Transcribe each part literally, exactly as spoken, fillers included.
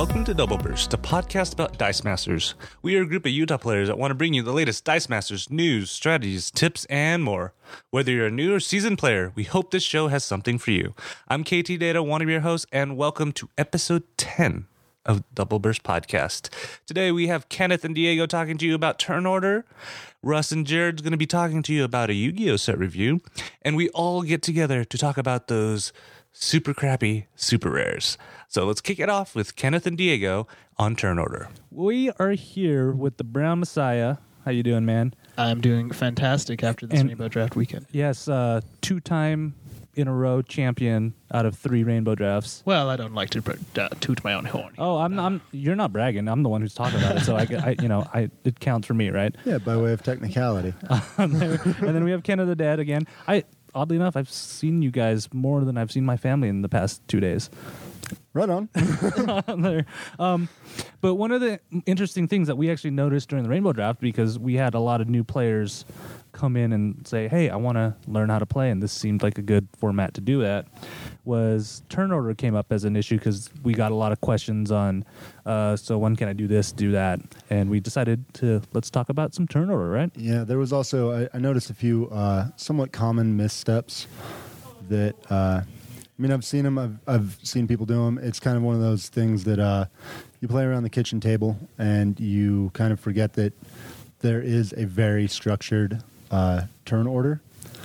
Welcome to Double Burst, a podcast about Dice Masters. We are a group of Utah players that want to bring you the latest Dice Masters news, strategies, tips, and more. Whether you're a new or seasoned player, we hope this show has something for you. I'm K T Data, one of your hosts, and welcome to episode ten of Double Burst Podcast. Today we have Kenneth and Diego talking to you about turn order. Russ and Jared's going to be talking to you about a Yu-Gi-Oh set review, and we all get together to talk about those super crappy super rares. So let's kick it off with Kenneth and Diego on turn order. We are here with the Brown Messiah. How you doing, man? I'm doing fantastic after this And- Rainbow Draft weekend. Yes, uh, two-time in a row champion out of three Rainbow Drafts. Well, I don't like to uh, toot my own horn. Oh, I'm, I'm. You're not bragging. I'm the one who's talking about it. So I, I you know, I it counts for me, right? Yeah, by way of technicality. and then we have Ken of the Dead again. I oddly enough, I've seen you guys more than I've seen my family in the past two days. Right on. There. Um, but one of the interesting things that we actually noticed during the Rainbow Draft, because we had a lot of new players come in and say, hey, I want to learn how to play, and this seemed like a good format to do that, was turn order came up as an issue because we got a lot of questions on, uh, so when can I do this, do that? And we decided to, let's talk about some turn order, right? Yeah, there was also, I, I noticed a few uh, somewhat common missteps that, uh, I mean, I've seen them, I've, I've seen people do them. It's kind of one of those things that uh, you play around the kitchen table and you kind of forget that there is a very structured uh, turn order.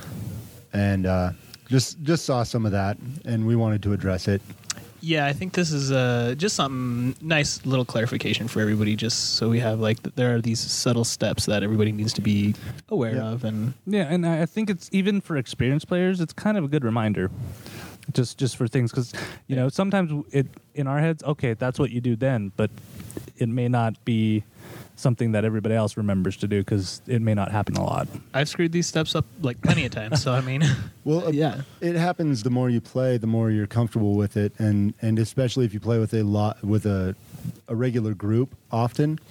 And uh, just just saw some of that, and we wanted to address it. Yeah, I think this is uh, just some nice little clarification for everybody, just so we have, like, th- there are these subtle steps that everybody needs to be aware Yeah. of. And Yeah, and I I think it's even for experienced players, it's kind of a good reminder, just just for things, because you know sometimes it in our heads, okay, that's what you do then, but it may not be something that everybody else remembers to do because it may not happen a lot. I've screwed these steps up, like, plenty of times, so I mean, Well, uh, yeah. it happens the more you play, the more you're comfortable with it, and, and especially if you play with a lot with a a regular group often,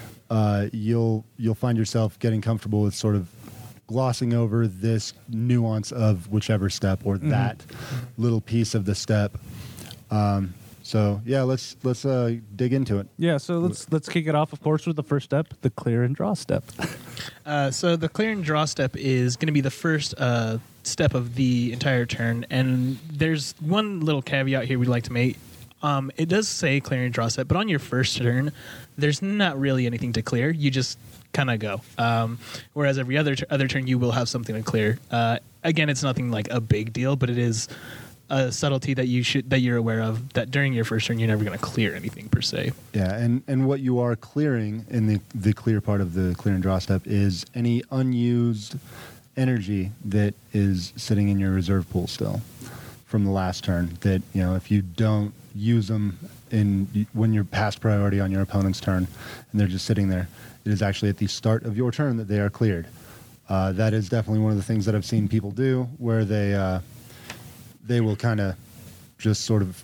uh, you'll you'll find yourself getting comfortable with sort of glossing over this nuance of whichever step or that little piece of the step. Um, so yeah, let's let's uh, dig into it. Yeah, so let's let's kick it off, of course, with the first step, the clear and draw step. Uh, so the clear and draw step is going to be the first uh, step of the entire turn, and there's one little caveat here we'd like to make. Um, it does say clear and draw step, but on your first turn, there's not really anything to clear. You just kind of go. Um, whereas every other t- other turn, you will have something to clear. Uh, again, it's nothing like a big deal, but it is a subtlety that you should that you're aware of. That during your first turn, you're never going to clear anything per se. Yeah, and, and what you are clearing in the, the clear part of the clear and draw step is any unused energy that is sitting in your reserve pool still from the last turn. That, you know, if you don't use them in when you're past priority on your opponent's turn and they're just sitting there, it is actually at the start of your turn that they are cleared. Uh, that is definitely one of the things that I've seen people do, where they uh, they will kind of just sort of,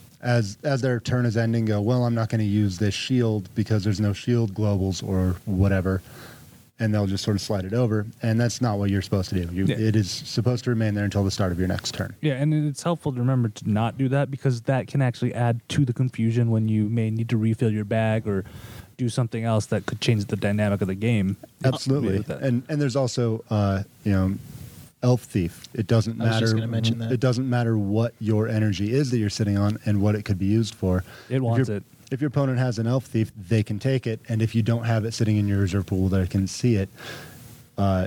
as as their turn is ending, go, well, I'm not going to use this shield because there's no shield globals or whatever, and they'll just sort of slide it over, and that's not what you're supposed to do. You, Yeah. It is supposed to remain there until the start of your next turn. Yeah, and it's helpful to remember to not do that because that can actually add to the confusion when you may need to refill your bag or do something else that could change the dynamic of the game. Absolutely, With that. and and there's also uh, you know, Elf Thief. It doesn't I was matter. just gonna mention that. It doesn't matter what your energy is that you're sitting on and what it could be used for. It If wants your- it. If your opponent has an Elf Thief, they can take it, and if you don't have it sitting in your reserve pool, they can see it. Uh,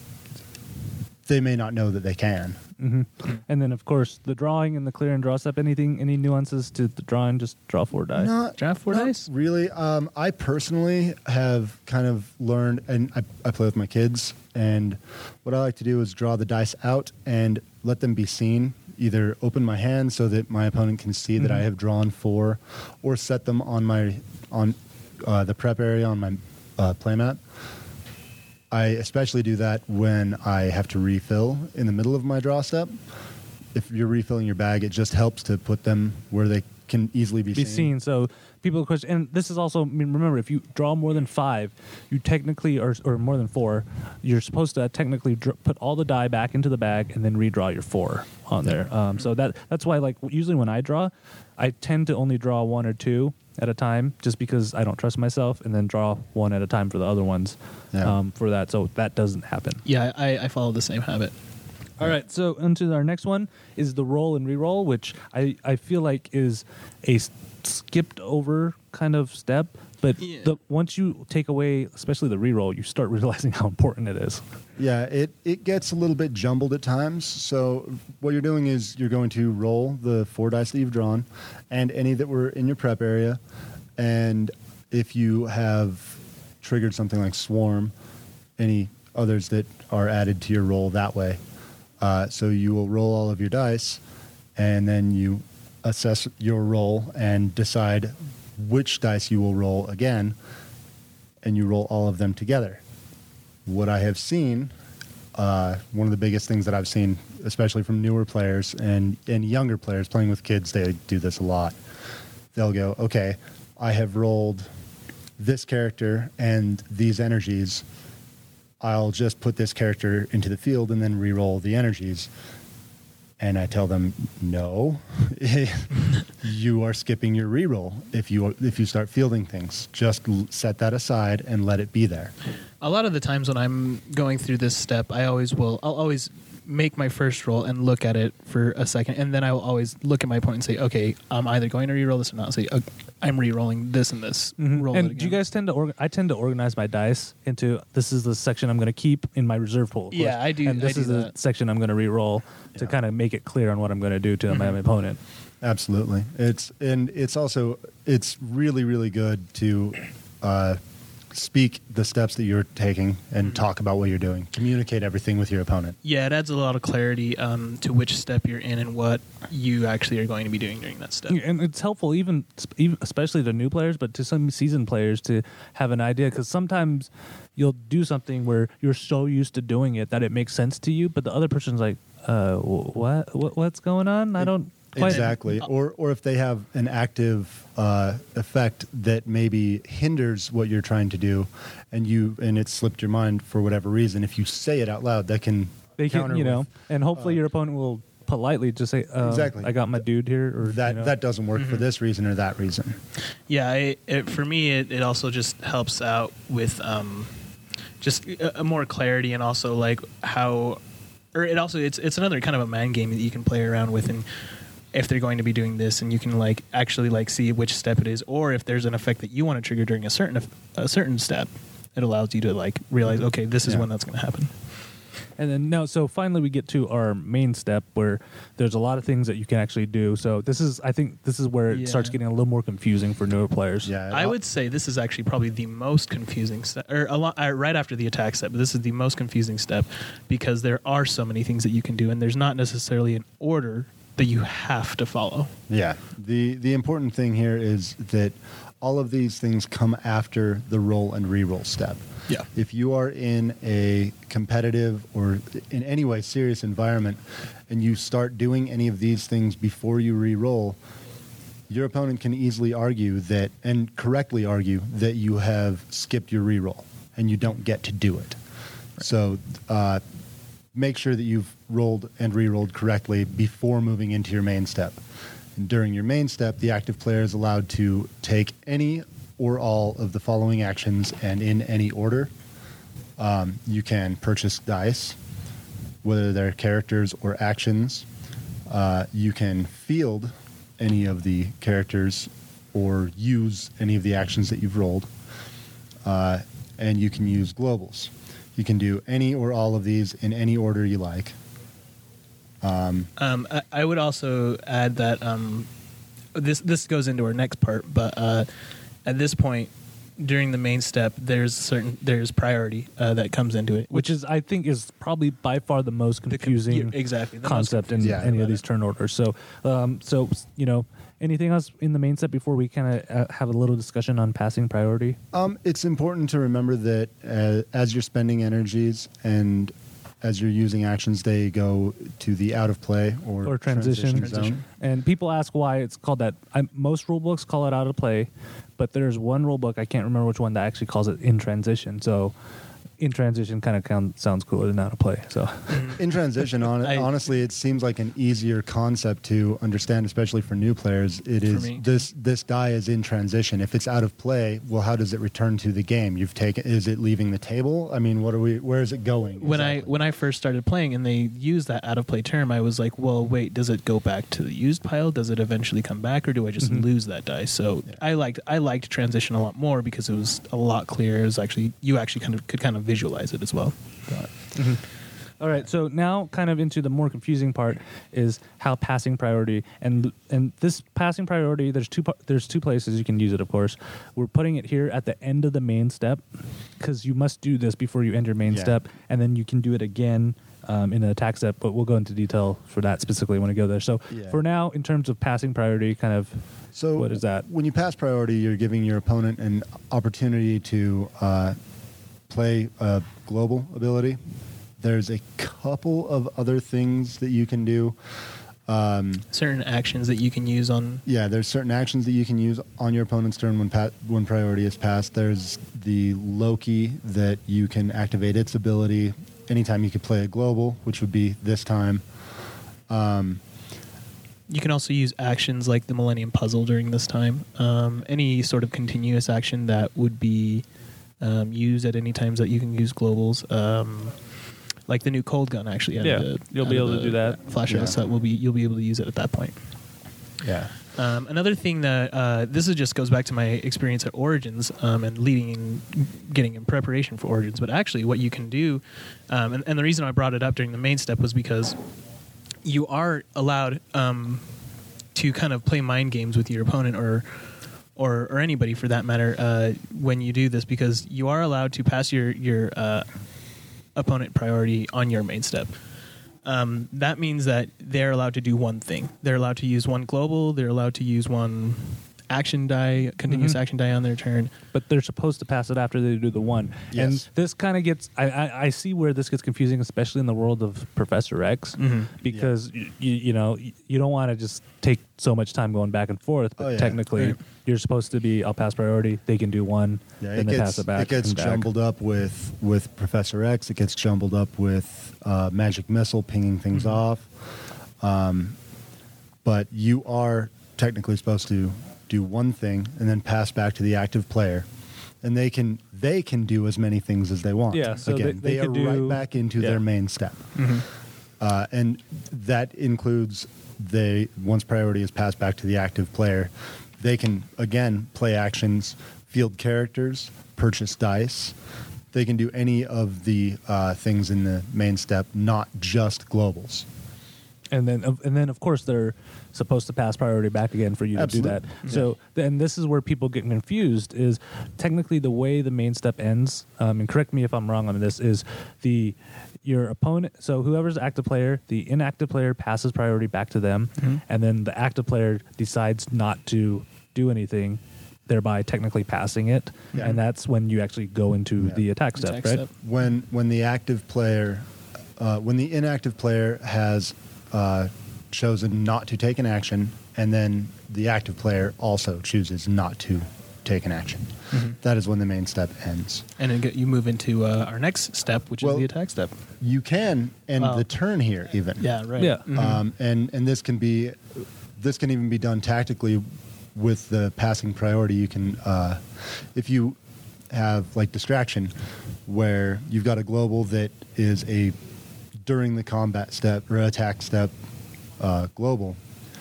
they may not know that they can. hmm And then, of course, the drawing and the clear and draw step. Anything, any nuances to the drawing? Just draw four dice. Not Draft four not dice? Really, um, I personally have kind of learned, and I, I play with my kids, and what I like to do is draw the dice out and let them be seen. Either open my hand so that my opponent can see that I have drawn four, or set them on my on uh, the prep area on my uh, playmat. I especially do that when I have to refill in the middle of my draw step. If you're refilling your bag, it just helps to put them where they can easily be, be seen. So people question, and this is also, I mean, remember, if you draw more than five, you technically, or, or more than four, you're supposed to technically dr- put all the die back into the bag and then redraw your four on there. Um, so that that's why, like, usually when I draw, I tend to only draw one or two at a time, just because I don't trust myself, and then draw one at a time for the other ones. Yeah. Um, for that, so that doesn't happen. Yeah, I, I follow the same habit. All right, so into our next one is the roll and re-roll, which I, I feel like is a s- skipped over kind of step. But Yeah. the, once you take away, especially the re-roll, you start realizing how important it is. Yeah, it, it gets a little bit jumbled at times. So what you're doing is you're going to roll the four dice that you've drawn and any that were in your prep area. And if you have triggered something like Swarm, any others that are added to your roll that way. Uh, so you will roll all of your dice, and then you assess your roll and decide which dice you will roll again, and you roll all of them together. What I have seen, uh, one of the biggest things that I've seen, especially from newer players and, and younger players playing with kids, they do this a lot. They'll go, okay, I have rolled this character and these energies. I'll just put this character into the field and then re-roll the energies. And I tell them, no, you are skipping your re-roll if you if you start fielding things. Just l- set that aside and let it be there. A lot of the times when I'm going through this step, I always will. I'll always make my first roll and look at it for a second, and then I will always look at my opponent and say, "Okay, I'm either going to re-roll this or not." Say, okay, "I'm re-rolling this and this." Roll it And again. do you guys tend to? Org- I tend to organize my dice into this is the section I'm going to keep in my reserve pool. of Yeah, course, I do- And this I do is the that. section I'm going to re-roll to Yeah. kind of make it clear on what I'm going to do to my, my opponent. Absolutely. It's and it's also it's really really good to uh, speak the steps that you're taking and talk about what you're doing. Communicate everything with your opponent. Yeah, it adds a lot of clarity um, to which step you're in and what you actually are going to be doing during that step. And it's helpful, even, even especially to new players, but to some seasoned players to have an idea. Because sometimes you'll do something where you're so used to doing it that it makes sense to you, but the other person's like, uh, wh- what, what what's going on? I don't quite Exactly. Or or if they have an active uh, effect that maybe hinders what you're trying to do, and you and it slipped your mind for whatever reason. If you say it out loud, that can They can, counter you know, with- and hopefully uh, your opponent will politely just say, uh, Exactly. I got my dude here, or that you know. that doesn't work for this reason or that reason. Yeah, I, it, for me, it, it also just helps out with um, just a, a more clarity, and also like how, or it also it's it's another kind of a mind game that you can play around with, and if they're going to be doing this, and you can like actually like see which step it is, or if there's an effect that you want to trigger during a certain a certain step, it allows you to like realize, okay, this is Yeah. when that's going to happen. And then no, so finally we get to our main step where there's a lot of things that you can actually do. So this is, I think, this is where it Yeah. starts getting a little more confusing for newer players. Yeah, I would say this is actually probably the most confusing step, or a lot, uh, right after the attack step. But this is the most confusing step because there are so many things that you can do, and there's not necessarily an order that you have to follow. Yeah. The the important thing here is that all of these things come after the roll and re-roll step. Yeah. If you are in a competitive or in any way serious environment and you start doing any of these things before you re-roll, your opponent can easily argue that, and correctly argue, that you have skipped your re-roll and you don't get to do it. So uh, make sure that you've rolled and re-rolled correctly before moving into your main step. And during your main step, the active player is allowed to take any or all of the following actions and in any order. Um, you can purchase dice, whether they're characters or actions. Uh, you can field any of the characters or use any of the actions that you've rolled. Uh, and you can use globals. You can do any or all of these in any order you like. Um, I, I would also add that um, this this goes into our next part, but uh, at this point during the main step, there's certain there's priority uh, that comes into it, Which is, I think, is probably by far the most the con- confusing yeah, exactly the most concept in confusing any about of these it. turn orders. So, um, so you know, anything else in the main step before we kind of uh, have a little discussion on passing priority? Um, it's important to remember that uh, as you're spending energies and as you're using actions, they go to the out of play or, Or transition. transition zone. And people ask why it's called that. I, most rule books call it out of play, but there's one rule book, I can't remember which one, that actually calls it in transition. So in transition kind of sounds cooler than out of play. So In transition, on, I- honestly, it seems like an easier concept to understand, especially for new players. It For is me. this this die is in transition. If it's out of play, well, how does it return to the game? You've taken. Is it leaving the table? I mean, what are we? Where is it going? when I exactly? when I first started playing and they used that out of play term, I was like, well, wait, does it go back to the used pile? Does it eventually come back, or do I just Mhm. lose that dice? So I liked I liked transition a lot more because it was a lot clearer. It was actually you actually kind of could kind of visualize it as well. all right, so now kind of into the more confusing part is how passing priority and and this passing priority. There's two pa- there's two places you can use it. Of course, we're putting it here at the end of the main step because you must do this before you end your main Yeah. step, and then you can do it again um, in an attack step. But we'll go into detail for that specifically when we go there. So Yeah. for now, in terms of passing priority, kind of So what is that? When you pass priority, you're giving your opponent an opportunity to uh, play a global ability. There's a couple of other things that you can do. Um, Certain actions that you can use on yeah, there's certain actions that you can use on your opponent's turn when pa- when priority is passed. There's the Loki that you can activate its ability anytime you could play a global, which would be this time. Um, You can also use actions like the Millennium Puzzle during this time. Um, any sort of continuous action that would be um, used at any times that you can use globals. Um, like the new cold gun, actually. out of Yeah, the- you'll out be of able to the do that. Flash of Yeah. the set will be you'll be able to use it at that point. yeah. Um, another thing that uh, this is just goes back to my experience at Origins um, and leading in getting in preparation for Origins. But actually, what you can do, um, and, and the reason I brought it up during the main step was because you are allowed um, to kind of play mind games with your opponent or or, or anybody for that matter uh, when you do this, because you are allowed to pass your your uh, opponent priority on your main step. Um, that means that they're allowed to do one thing. They're allowed to use one global. They're allowed to use one action die, continuous Mhm. action die on their turn. But they're supposed to pass it after they do the one. Yes. And this kind of gets, I, I, I see where this gets confusing, especially in the world of Professor X, Mhm. because y you, you know y- you don't want to just take so much time going back and forth. But Oh, yeah. technically, Right. you're supposed to be, I'll pass priority. They can do one, Yeah, then it they gets pass it back. it gets and back. jumbled up with with Professor X. It gets jumbled up with uh, Magic Missile pinging things Mhm. off. Um, but you are technically supposed to do one thing and then pass back to the active player, and they can they can do as many things as they want. Yeah, so again, they- they are could do- right back into yeah. their main step, Mhm. uh, and that includes they once priority is passed back to the active player, they can again play actions, field characters, purchase dice. They can do any of the uh, things in the main step, not just globals. And then, of- and then, of course, they're supposed to pass priority back again for you to do Absolutely. that. So, then this is where people get confused. Is technically the way the main step ends. Um, and correct me if I'm wrong on this. Is the your opponent? So whoever's the active player, the inactive player passes priority back to them, Mhm. and then the active player decides not to do anything, thereby technically passing it. Yeah. And that's when you actually go into Yeah. the attack step, Attack right? step. When when the active player, uh, when the inactive player has uh, chosen not to take an action, and then the active player also chooses not to take an action, Mhm. that is when the main step ends. And then get, you move into uh, our next step, which Well- is the attack step. You can end Wow. the turn here even. Yeah, right. Yeah. Mhm. Um, and and this can be, this can even be done tactically with the passing priority. You can, uh, if you have like distraction, where you've got a global that is a during the combat step or attack step uh, global.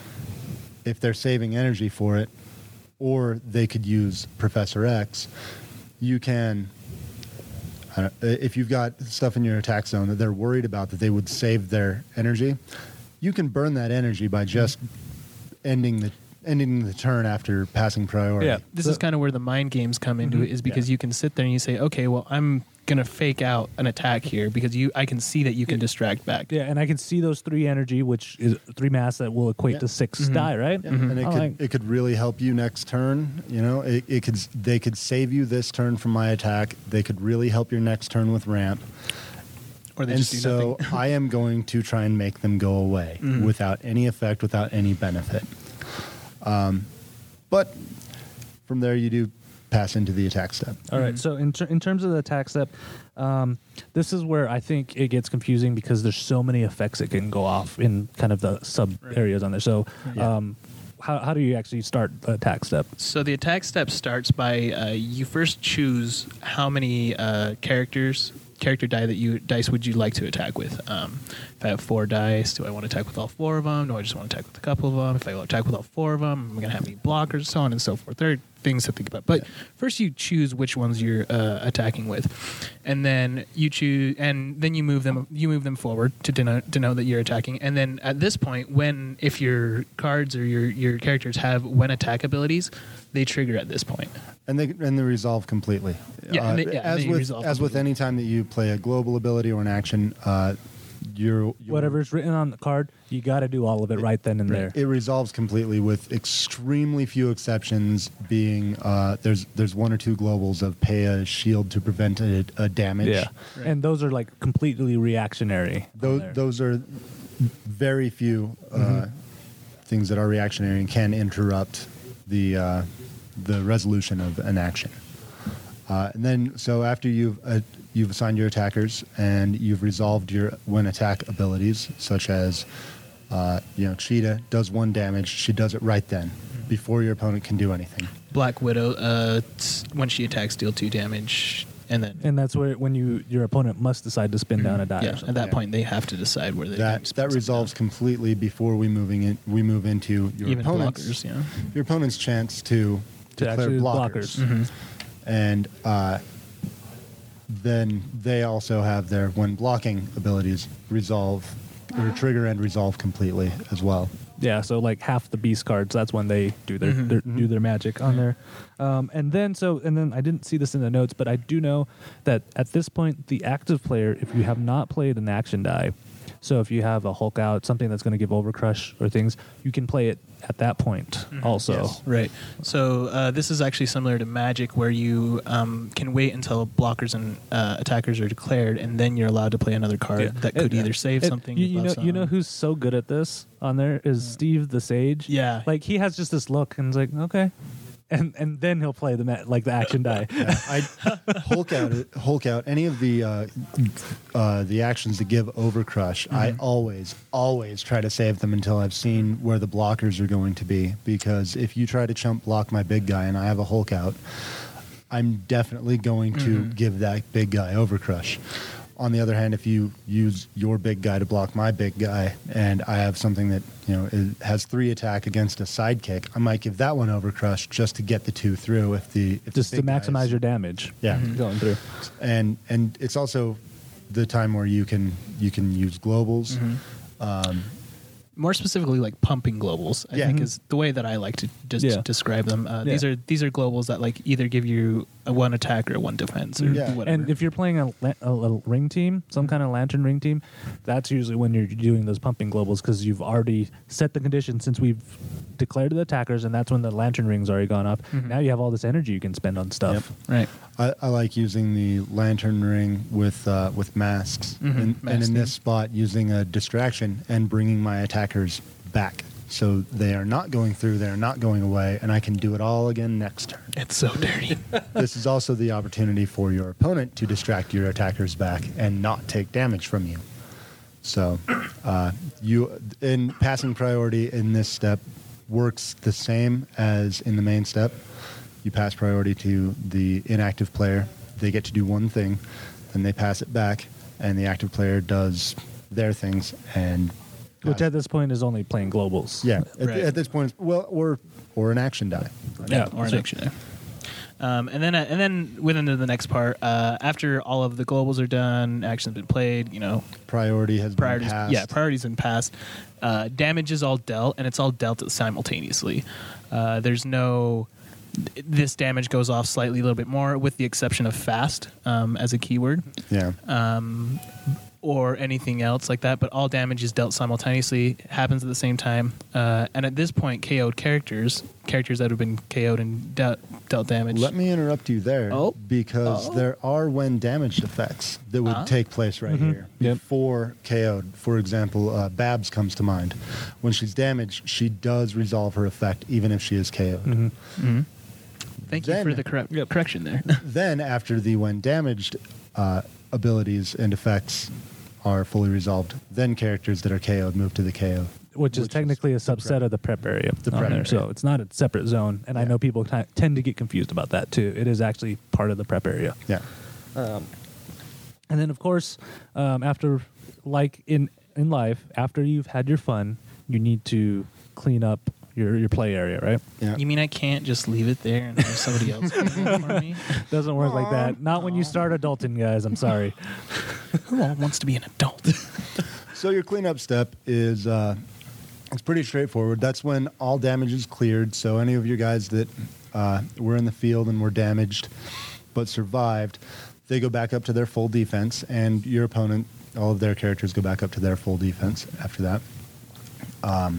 If they're saving energy for it, or they could use Professor X, you can. I don't, if you've got stuff in your attack zone that they're worried about that they would save their energy, you can burn that energy by just ending the ending the turn after passing priority. Yeah. This So- is kind of where the mind games come into Mhm. it, is because Yeah. you can sit there and you say, okay, well, I'm gonna fake out an attack here because you, I can see that you can distract back. Yeah, and I can see those three energy, which is three mass that will equate Yeah. to six Mhm. die, right? Yeah, and it I could like- it could really help you next turn. You know, it, it could they could save you this turn from my attack. They could really help your next turn with ramp. Or they And just do so nothing. I am going to try and make them go away Mhm. without any effect, without any benefit. Um, but from there, you do pass into the attack step. All right. So in ter- in terms of the attack step, um, this is where I think it gets confusing because there's so many effects that can go off in kind of the sub areas on there. So, Yeah. um, how how do you actually start the attack step? So the attack step starts by uh, you first choose how many uh, characters character die that you dice would you like to attack with. Um, if I have four dice, do I want to attack with all four of them? Do I just want to attack with a couple of them? If I want to attack with all four of them, I'm going to have any blockers, so on and so forth. There are things to think about. But first, you choose which ones you're uh, attacking with, and then you choose, and then you move them. You move them forward to denote, denote that you're attacking. And then at this point, when if your cards or your your characters have when attack abilities, they trigger at this point. And they and they resolve completely. Yeah, and they- yeah, and as they with resolve as with completely. any time that you play a global ability or an action, uh, you're, you're Whatever's written on the card, you got to do all of it right then and there. It resolves completely with extremely few exceptions. Being uh, there's there's one or two globals of pay a shield to prevent a, a damage. Yeah, Right. and those are like completely reactionary. on Those there. those are very few uh, Mm-hmm. things that are reactionary and can interrupt the uh, the resolution of an action. Uh, and then, so after you've uh, you've assigned your attackers and you've resolved your when attack abilities, such as uh, you know, Cheetah does one damage, she does it right then before your opponent can do anything. Black Widow, uh, t- when she attacks, deal two damage, and then And that's where when you your opponent must decide to spin down a die. or yeah, something. at that Yeah. point they have to decide where they That can spend that something resolves down. completely before we moving in. We move into your Even opponent's blockers, yeah. your opponent's chance to To declare actually blockers. blockers. Mm-hmm. And uh, then they also have their when blocking abilities resolve or trigger and resolve completely as well. Yeah, so like half the beast cards, that's when they do their, Mhm. their do their magic on there. Um, and then so and then I didn't see this in the notes, but I do know that at this point the active player, if you have not played an action die, so if you have a Hulk out, something that's going to give overcrush or things, you can play it at that point also. Yes. Right. So uh, this is actually similar to Magic, where you um, can wait until blockers and uh, attackers are declared, and then you're allowed to play another card Yeah. that could It- either save it- something. You, you know, buff you know something. who's so good at this on there is Steve the Sage. Yeah. like he has just this look and it's like okay, and and then he'll play the ma- like the action die. Yeah, I Hulk out it- Hulk out any of the uh, uh, the actions that give overcrush. I always always try to save them until I've seen where the blockers are going to be, because if you try to chump block my big guy and I have a Hulk out, I'm definitely going to give that big guy overcrush. On the other hand, if you use your big guy to block my big guy, and I have something that you know is, has three attack against a sidekick, I might give that one overcrush just to get the two through. If the if Just the to big guy maximize is- your damage. Yeah. going through. and and it's also the time where you can you can use globals. Mm-hmm. Um, more specifically like pumping globals, I Yeah. think is the way that I like to just Yeah. describe them. Uh, Yeah. These are these are globals that like either give you a one attack or one defense or Yeah. whatever. And if you're playing a, la- a, a ring team, some kind of lantern ring team, that's usually when you're doing those pumping globals because you've already set the conditions since we've declared the attackers, and that's when the lantern ring's already gone up. Mhm. Now you have all this energy you can spend on stuff. right. I, I like using the lantern ring with uh, with masks, Mhm, and, and mask in theme. this spot using a distraction and bringing my attackers back, so they are not going through, they are not going away, and I can do it all again next turn. It's so dirty. This is also the opportunity for your opponent to distract your attackers back and not take damage from you. So, uh, you in passing priority in this step works the same as in the main step. You pass priority to the inactive player. They get to do one thing, then they pass it back, and the active player does their things. And Which at this point is only playing globals. yeah, at, Right. at this point, well, or or an action die. Yeah, or an so- action. Um, and then, uh, and then within the, the next part, uh, after all of the globals are done, action's been played. You know, Priority has priorities. been passed. Yeah, priorities been passed. Uh, damage is all dealt, and it's all dealt simultaneously. Uh, there's no. This damage goes off slightly a little bit more, with the exception of fast um, as a keyword. Yeah. Um, or anything else like that, but all damage is dealt simultaneously, happens at the same time. Uh, and at this point, K O'd characters, characters that have been K O'd and dealt, dealt damage. Let me interrupt you there, Oh. because Oh. there are when damaged effects that would Ah. take place right Mhm. here Yep. before K O'd. For example, uh, Babs comes to mind. When she's damaged, she does resolve her effect even if she is K O'd. Mhm. Mhm. Thank Then- you for the correct Yep. correction there. Then, after the when damaged uh, abilities and effects are fully resolved, then characters that are K O'd move to the K O. Which is Which is technically a the subset prep. of the prep area The on prep there. area. So it's not a separate zone. And I Yeah. know people t- tend to get confused about that too. It is actually part of the prep area. Yeah. And then, of course, um, after, like in, in life, after you've had your fun, you need to clean up your, your play area, right? Yeah. You mean I can't just leave it there and have somebody else clean it for me? Doesn't work like that. Not when you start adulting, guys. I'm sorry. Who all wants to be an adult? So your cleanup step is uh, it's pretty straightforward. That's when all damage is cleared. So any of you guys that uh, were in the field and were damaged but survived, they go back up to their full defense, and your opponent, all of their characters go back up to their full defense after that. Um,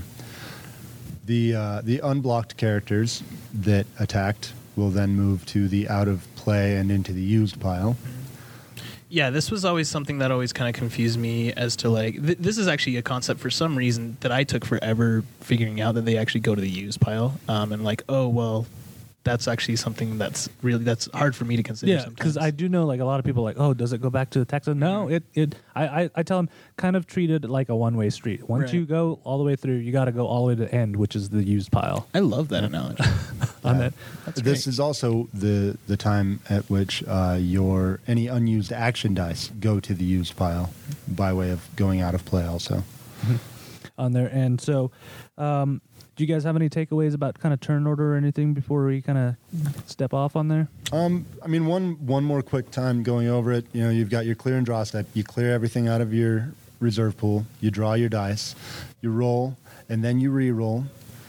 the uh, the unblocked characters that attacked will then move to the out of play and into the used pile. Yeah, this was always something that always kind of confused me as to like th- this is actually a concept for some reason that I took forever figuring out that they actually go to the use pile, um, and like oh well, that's actually something that's really that's hard for me to consider. Yeah, because sometimes. I do know like a lot of people are like, oh, does it go back to the tax? No, it it. I, I, I tell them kind of treat it like a one way street. Once Right. you go all the way through, you got to go all the way to the end, which is the used pile. I love that analogy. On that, That's This great. is also the the time at which uh, your any unused action dice go to the used pile by way of going out of play. Also, on there, and so. Um, do you guys have any takeaways about kind of turn order or anything before we kind of step off on there? um, I mean, one one more quick time going over it. You know, you've got your clear and draw step. You clear everything out of your reserve pool. You draw your dice. You roll, and then you re-roll.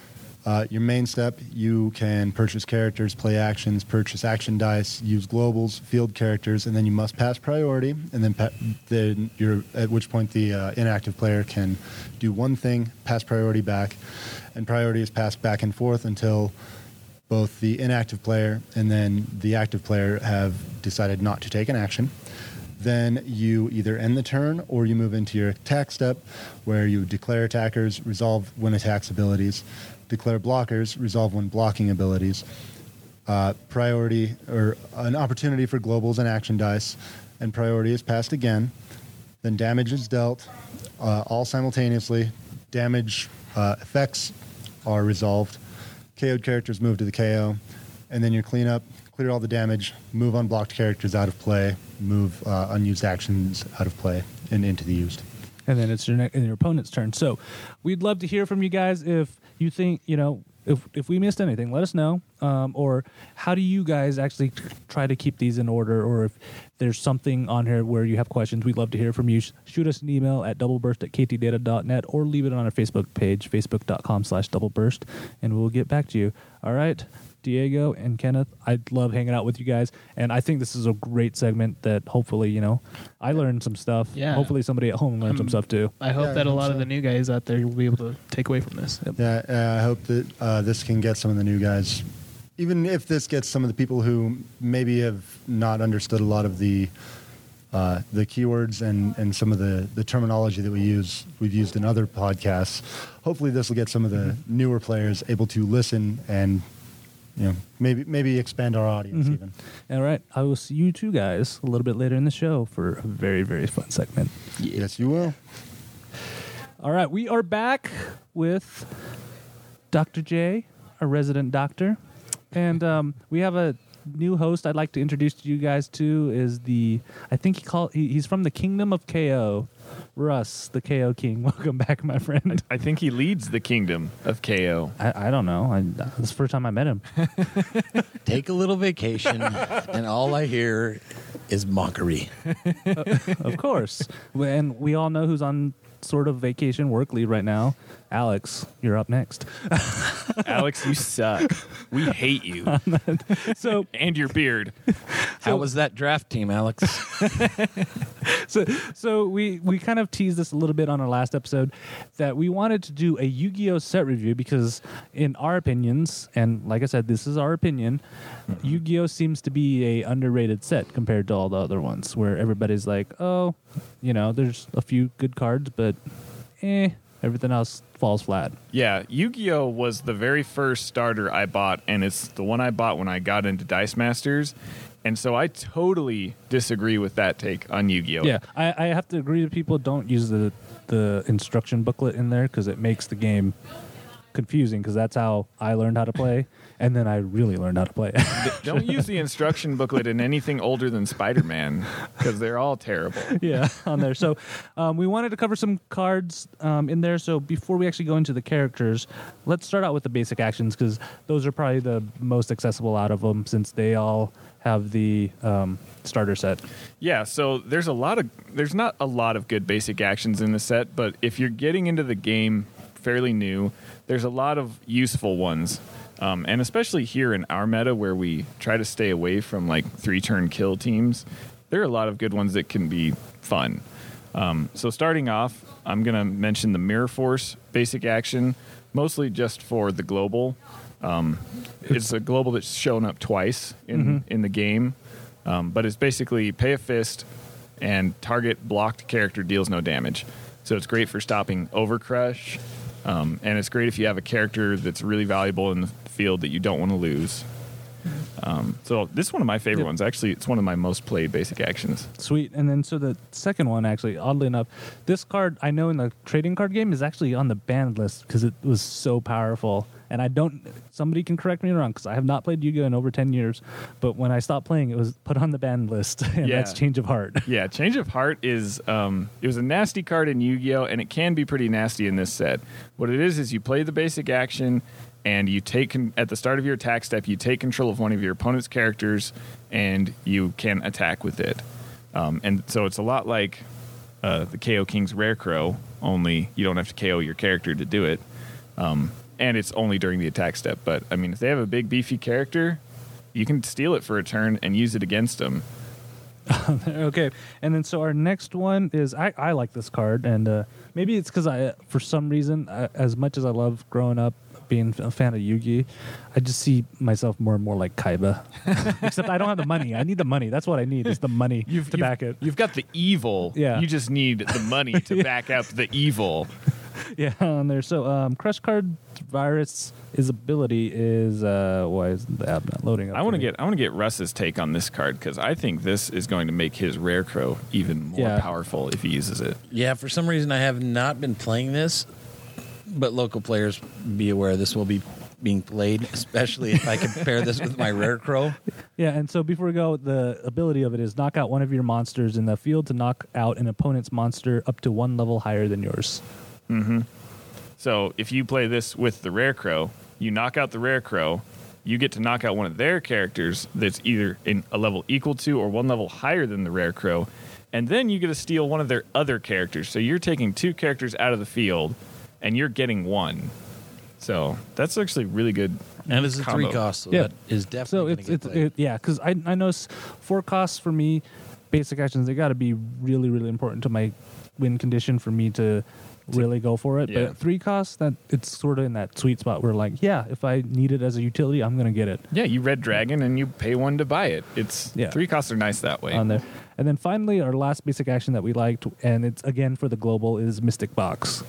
Uh, your main step, you can purchase characters, play actions, purchase action dice, use globals, field characters, and then you must pass priority. And then, pa- then you're at which point the uh, inactive player can do one thing, pass priority back, and priority is passed back and forth until both the inactive player and then the active player have decided not to take an action. Then you either end the turn or you move into your attack step, where you declare attackers, resolve when attacks abilities, declare blockers, resolve when blocking abilities, uh, priority or an opportunity for globals and action dice, and priority is passed again. Then damage is dealt, uh, all simultaneously. Damage uh, effects are resolved. K O'd characters move to the K O, and then your cleanup, clear all the damage, move unblocked characters out of play, move uh, unused actions out of play and into the used. And then it's your ne- and your opponent's turn. So we'd love to hear from you guys if you think, you know, if if we missed anything, let us know. Um, or how do you guys actually t- try to keep these in order? Or if there's something on here where you have questions, we'd love to hear from you. Sh- shoot us an email at doubleburst at k t data dot net or leave it on our Facebook page, facebook.com slash doubleburst, and we'll get back to you. All right. Diego and Kenneth, I love hanging out with you guys, and I think this is a great segment that hopefully, you know, I learned some stuff. Yeah. Hopefully somebody at home learned some Um, stuff too. I hope Yeah, I that a hope lot of so. the new guys out there will be able to take away from this. Yeah, uh, I hope that uh, this can get some of the new guys, even if this gets some of the people who maybe have not understood a lot of the uh, the keywords and, and some of the, the terminology that we use, we've used in other podcasts. Hopefully this will get some of the newer players able to listen and, you know, maybe maybe expand our audience Mhm. even. All right. I will see you two guys a little bit later in the show for a very, very fun segment. Yes, you will. All right. We are back with Doctor J, our resident doctor. And um, we have a new host I'd like to introduce to you guys to is the, I think he call, he, he's from the Kingdom of K O. Russ, the K O King. Welcome back, my friend. I think he leads the kingdom of K O. I, I don't know. I, this is the first time I met him. Take a little vacation, and all I hear is mockery. Of course. And we all know who's on sort of vacation work leave right now. Alex, you're up next. Alex, you suck. We hate you. So, And your beard. How was that draft team, Alex? so, so we we kind of teased this a little bit on our last episode that we wanted to do a Yu-Gi-Oh set review because, in our opinions, and like I said, this is our opinion, Yu-Gi-Oh seems to be a underrated set compared to all the other ones, where everybody's like, oh, you know, there's a few good cards, but eh. Everything else falls flat. Yeah, Yu-Gi-Oh was the very first starter I bought, and it's the one I bought when I got into Dice Masters. And so I totally disagree with that take on Yu-Gi-Oh. Yeah, I, I have to agree with people. Don't use the the instruction booklet in there because it makes the game confusing. Because that's how I learned how to play, and then I really learned how to play. Don't use the instruction booklet in anything older than Spider-Man because they're all terrible. Yeah, on there. So um, we wanted to cover some cards um, in there. So before we actually go into the characters, let's start out with the basic actions because those are probably the most accessible out of them since they all have the um, starter set. Yeah, so there's a lot of there's not a lot of good basic actions in the set, but if you're getting into the game fairly new, there's a lot of useful ones. Um, and especially here in our meta where we try to stay away from like three turn kill teams, there are a lot of good ones that can be fun. Um, so starting off, I'm going to mention the Mirror Force basic action, mostly just for the global. Um, it's a global that's shown up twice in, Mm-hmm. in the game, um, but it's basically pay a fist and target blocked character deals no damage. So it's great for stopping Overcrush, um, and it's great if you have a character that's really valuable in the field that you don't want to lose. Um, so this is one of my favorite Yep. ones. Actually, it's one of my most played basic actions. Sweet. And then so the second one, actually, oddly enough, this card I know in the trading card game is actually on the banned list because it was so powerful. And I don't, somebody can correct me wrong because I have not played Yu-Gi-Oh! In over ten years. But when I stopped playing, it was put on the banned list. And Yeah. that's Change of Heart. Yeah, Change of Heart is um, it was a nasty card in Yu-Gi-Oh, and it can be pretty nasty in this set. What it is is you play the basic action, and you take con- at the start of your attack step, you take control of one of your opponent's characters, and you can attack with it. Um, and so it's a lot like uh, the K O King's Rare Crow, only you don't have to K O your character to do it. Um, and it's only during the attack step. But I mean, if they have a big beefy character, you can steal it for a turn and use it against them. Okay. And then so our next one is, I, I like this card. And uh, maybe it's because I, for some reason, I, as much as I love growing up, being a fan of Yu-Gi, I just see myself more and more like Kaiba. Except I don't have the money. I need the money. That's what I need is the money to back it. You've got the evil. Yeah. You just need the money to back up the evil. Yeah, on there. So um, Crush Card Virus, his ability is uh, why is the app not loading up? I want to for me? get I want to get Russ's take on this card because I think this is going to make his Rare Crow even more Yeah. powerful if he uses it. Yeah, for some reason I have not been playing this, but local players be aware this will be being played, especially if I compare this with my Rare Crow. Yeah, and so before we go, the ability of it is knock out one of your monsters in the field to knock out an opponent's monster up to one level higher than yours. Mm-hmm. So if you play this with the Rare Crow, you knock out the Rare Crow, you get to knock out one of their characters that's either in a level equal to or one level higher than the Rare Crow, and then you get to steal one of their other characters. So you're taking two characters out of the field, and you're getting one. So that's actually really good. And it's a combo. three cost, so Yeah. that is So definitely it's going it's to get played. it, yeah, because I I know s- four costs for me, basic actions they got to be really really important to my win condition for me to really go for it. Yeah. But three costs, that it's sort of in that sweet spot where like yeah, if I need it as a utility, I'm gonna get it Yeah, you Red Dragon and you pay one to buy it. It's Yeah. three costs are nice that way. on there. And then finally, our last basic action that we liked, and it's again for the global, is Mystic Box.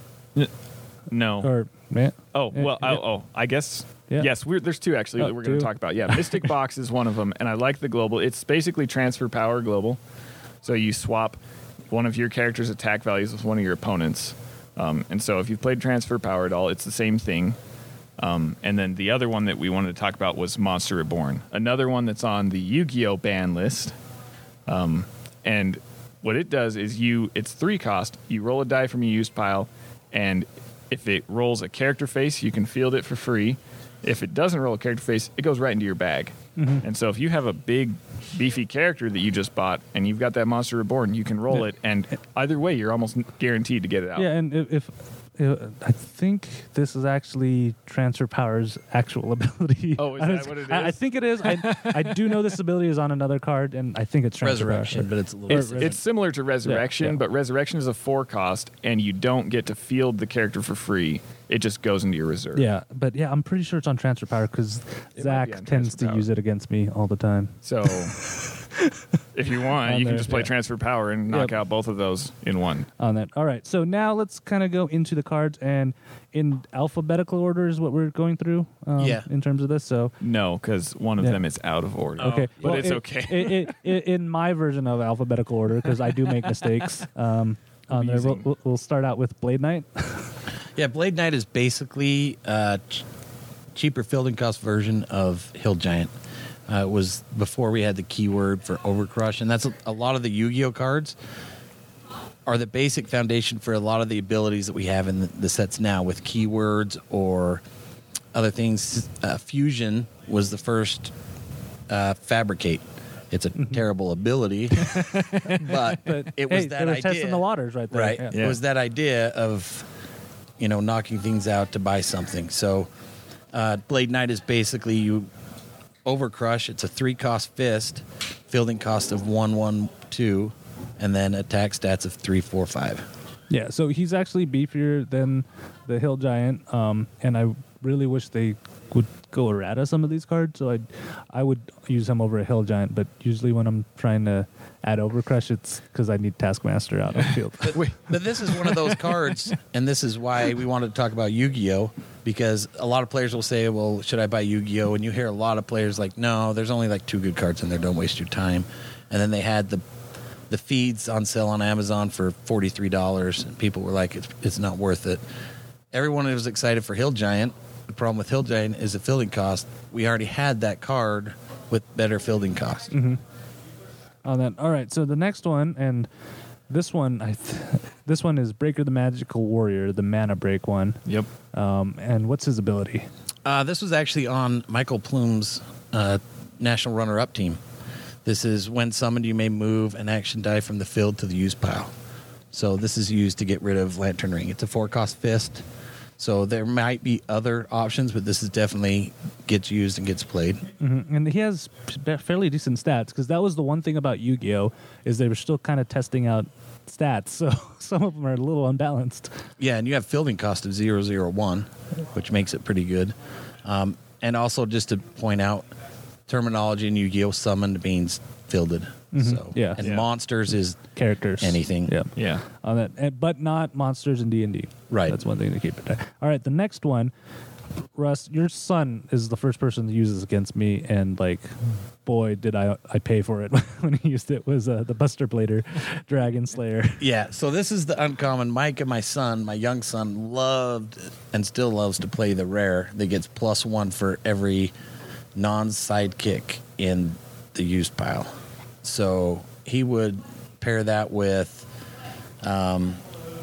No. Or yeah, Oh Yeah, well, yeah. oh, oh, I guess Yeah. yes. We're, there's two actually Oh, that we're going two? to talk about. Yeah, Mystic Box is one of them, and I like the global. It's basically transfer power global. So you swap one of your character's attack values with one of your opponents, um, and so if you've played transfer power at all, it's the same thing. Um, and then the other one that we wanted to talk about was Monster Reborn, another one that's on the Yu-Gi-Oh ban list. Um, and what it does is you it's three cost. You roll a die from your used pile, and if it rolls a character face, you can field it for free. If it doesn't roll a character face, it goes right into your bag. Mm-hmm. And so if you have a big, beefy character that you just bought and you've got that Monster Reborn, you can roll Yeah. it, and either way, you're almost guaranteed to get it out. yeah, and if, if uh, I think this is actually Transfer Power's actual ability. Oh, is I that was- what it I, I is? think it is. I, I do know this ability is on another card, and I think it's Transfer Resurrection, Power. but it's a little It's, Or- it's similar to Resurrection, yeah. but Resurrection is a four cost, and you don't get to field the character for free. It just goes into your reserve. Yeah, but yeah, I'm pretty sure it's on Transfer Power because It might Zach be on tends Transfer to Power. use it against me all the time. So If you want, On you there, can just play yeah. transfer power and knock Yep. out both of those in one. on that. All right. So now let's kind of go into the cards and in alphabetical order is what we're going through. Um, Yeah. In terms of this, so No, because one of Yeah. them is out of order. okay, But Well, it's it- okay. it, it, it, in my version of alphabetical order, because I do make mistakes. Um, on there, we'll, Amusing. we'll- we'll start out with Blade Knight. Yeah, Blade Knight is basically a ch- cheaper fielding cost version of Hill Giant. Uh, it was before we had the keyword for Overcrush, and that's a, a lot of the Yu-Gi-Oh cards are the basic foundation for a lot of the abilities that we have in the, the sets now with keywords or other things. Uh, Fusion was the first uh, Fabricate. It's a terrible ability, but, But it was hey, that they were idea. testing the waters right there. Right. Yeah. Yeah. It was that idea of, you know, knocking things out to buy something. So, uh, Blade Knight is basically you overcrush. It's a three cost fist, fielding cost of one, one, two, and then attack stats of three, four, five. Yeah, so he's actually beefier than the Hill Giant, um, and I really wish they would go errata some of these cards. So I, I would use him over a Hill Giant, but usually when I'm trying to add Overcrush, it's because I need Taskmaster out on the field. But, but this is one of those cards, and this is why we wanted to talk about Yu-Gi-Oh! Because a lot of players will say, well, should I buy Yu-Gi-Oh? And you hear a lot of players like, no, there's only like two good cards in there. Don't waste your time. And then they had the the feeds on sale on Amazon for forty-three dollars, and people were like, it's, it's not worth it. Everyone was excited for Hill Giant. The problem with Hill Giant is the fielding cost. We already had that card with better fielding cost. on that. All right, so the next one, and this one, I th- this one is Breaker the Magical Warrior, the mana break one. Yep. Um, and what's his ability? Uh, this was actually on Michael Plume's uh, national runner-up team. This is when summoned, you may move an action die from the field to the use pile. So this is used to get rid of Lantern Ring. It's a four-cost fist. So there might be other options, but this is definitely gets used and gets played. Mm-hmm. And he has p- fairly decent stats because that was the one thing about Yu-Gi-Oh is they were still kind of testing out stats, so some of them are a little unbalanced. Yeah, and you have fielding cost of zero zero one, which makes it pretty good. Um, and also, just to point out, terminology in Yu-Gi-Oh! Summoned means fielded. So Yeah. and Yeah. monsters is Characters, Anything. yeah, Yeah. on that, and, but not monsters in D and D. Right. That's one thing to keep in mind. All right, the next one, Russ, your son is the first person to use this against me, and like, boy, did I I pay for it when he used it. Was uh, the Buster Blader Dragon Slayer. Yeah, so this is the uncommon. Mike and my son, my young son, loved and still loves to play the rare that gets plus one for every non-sidekick in the used pile. So he would pair that with um,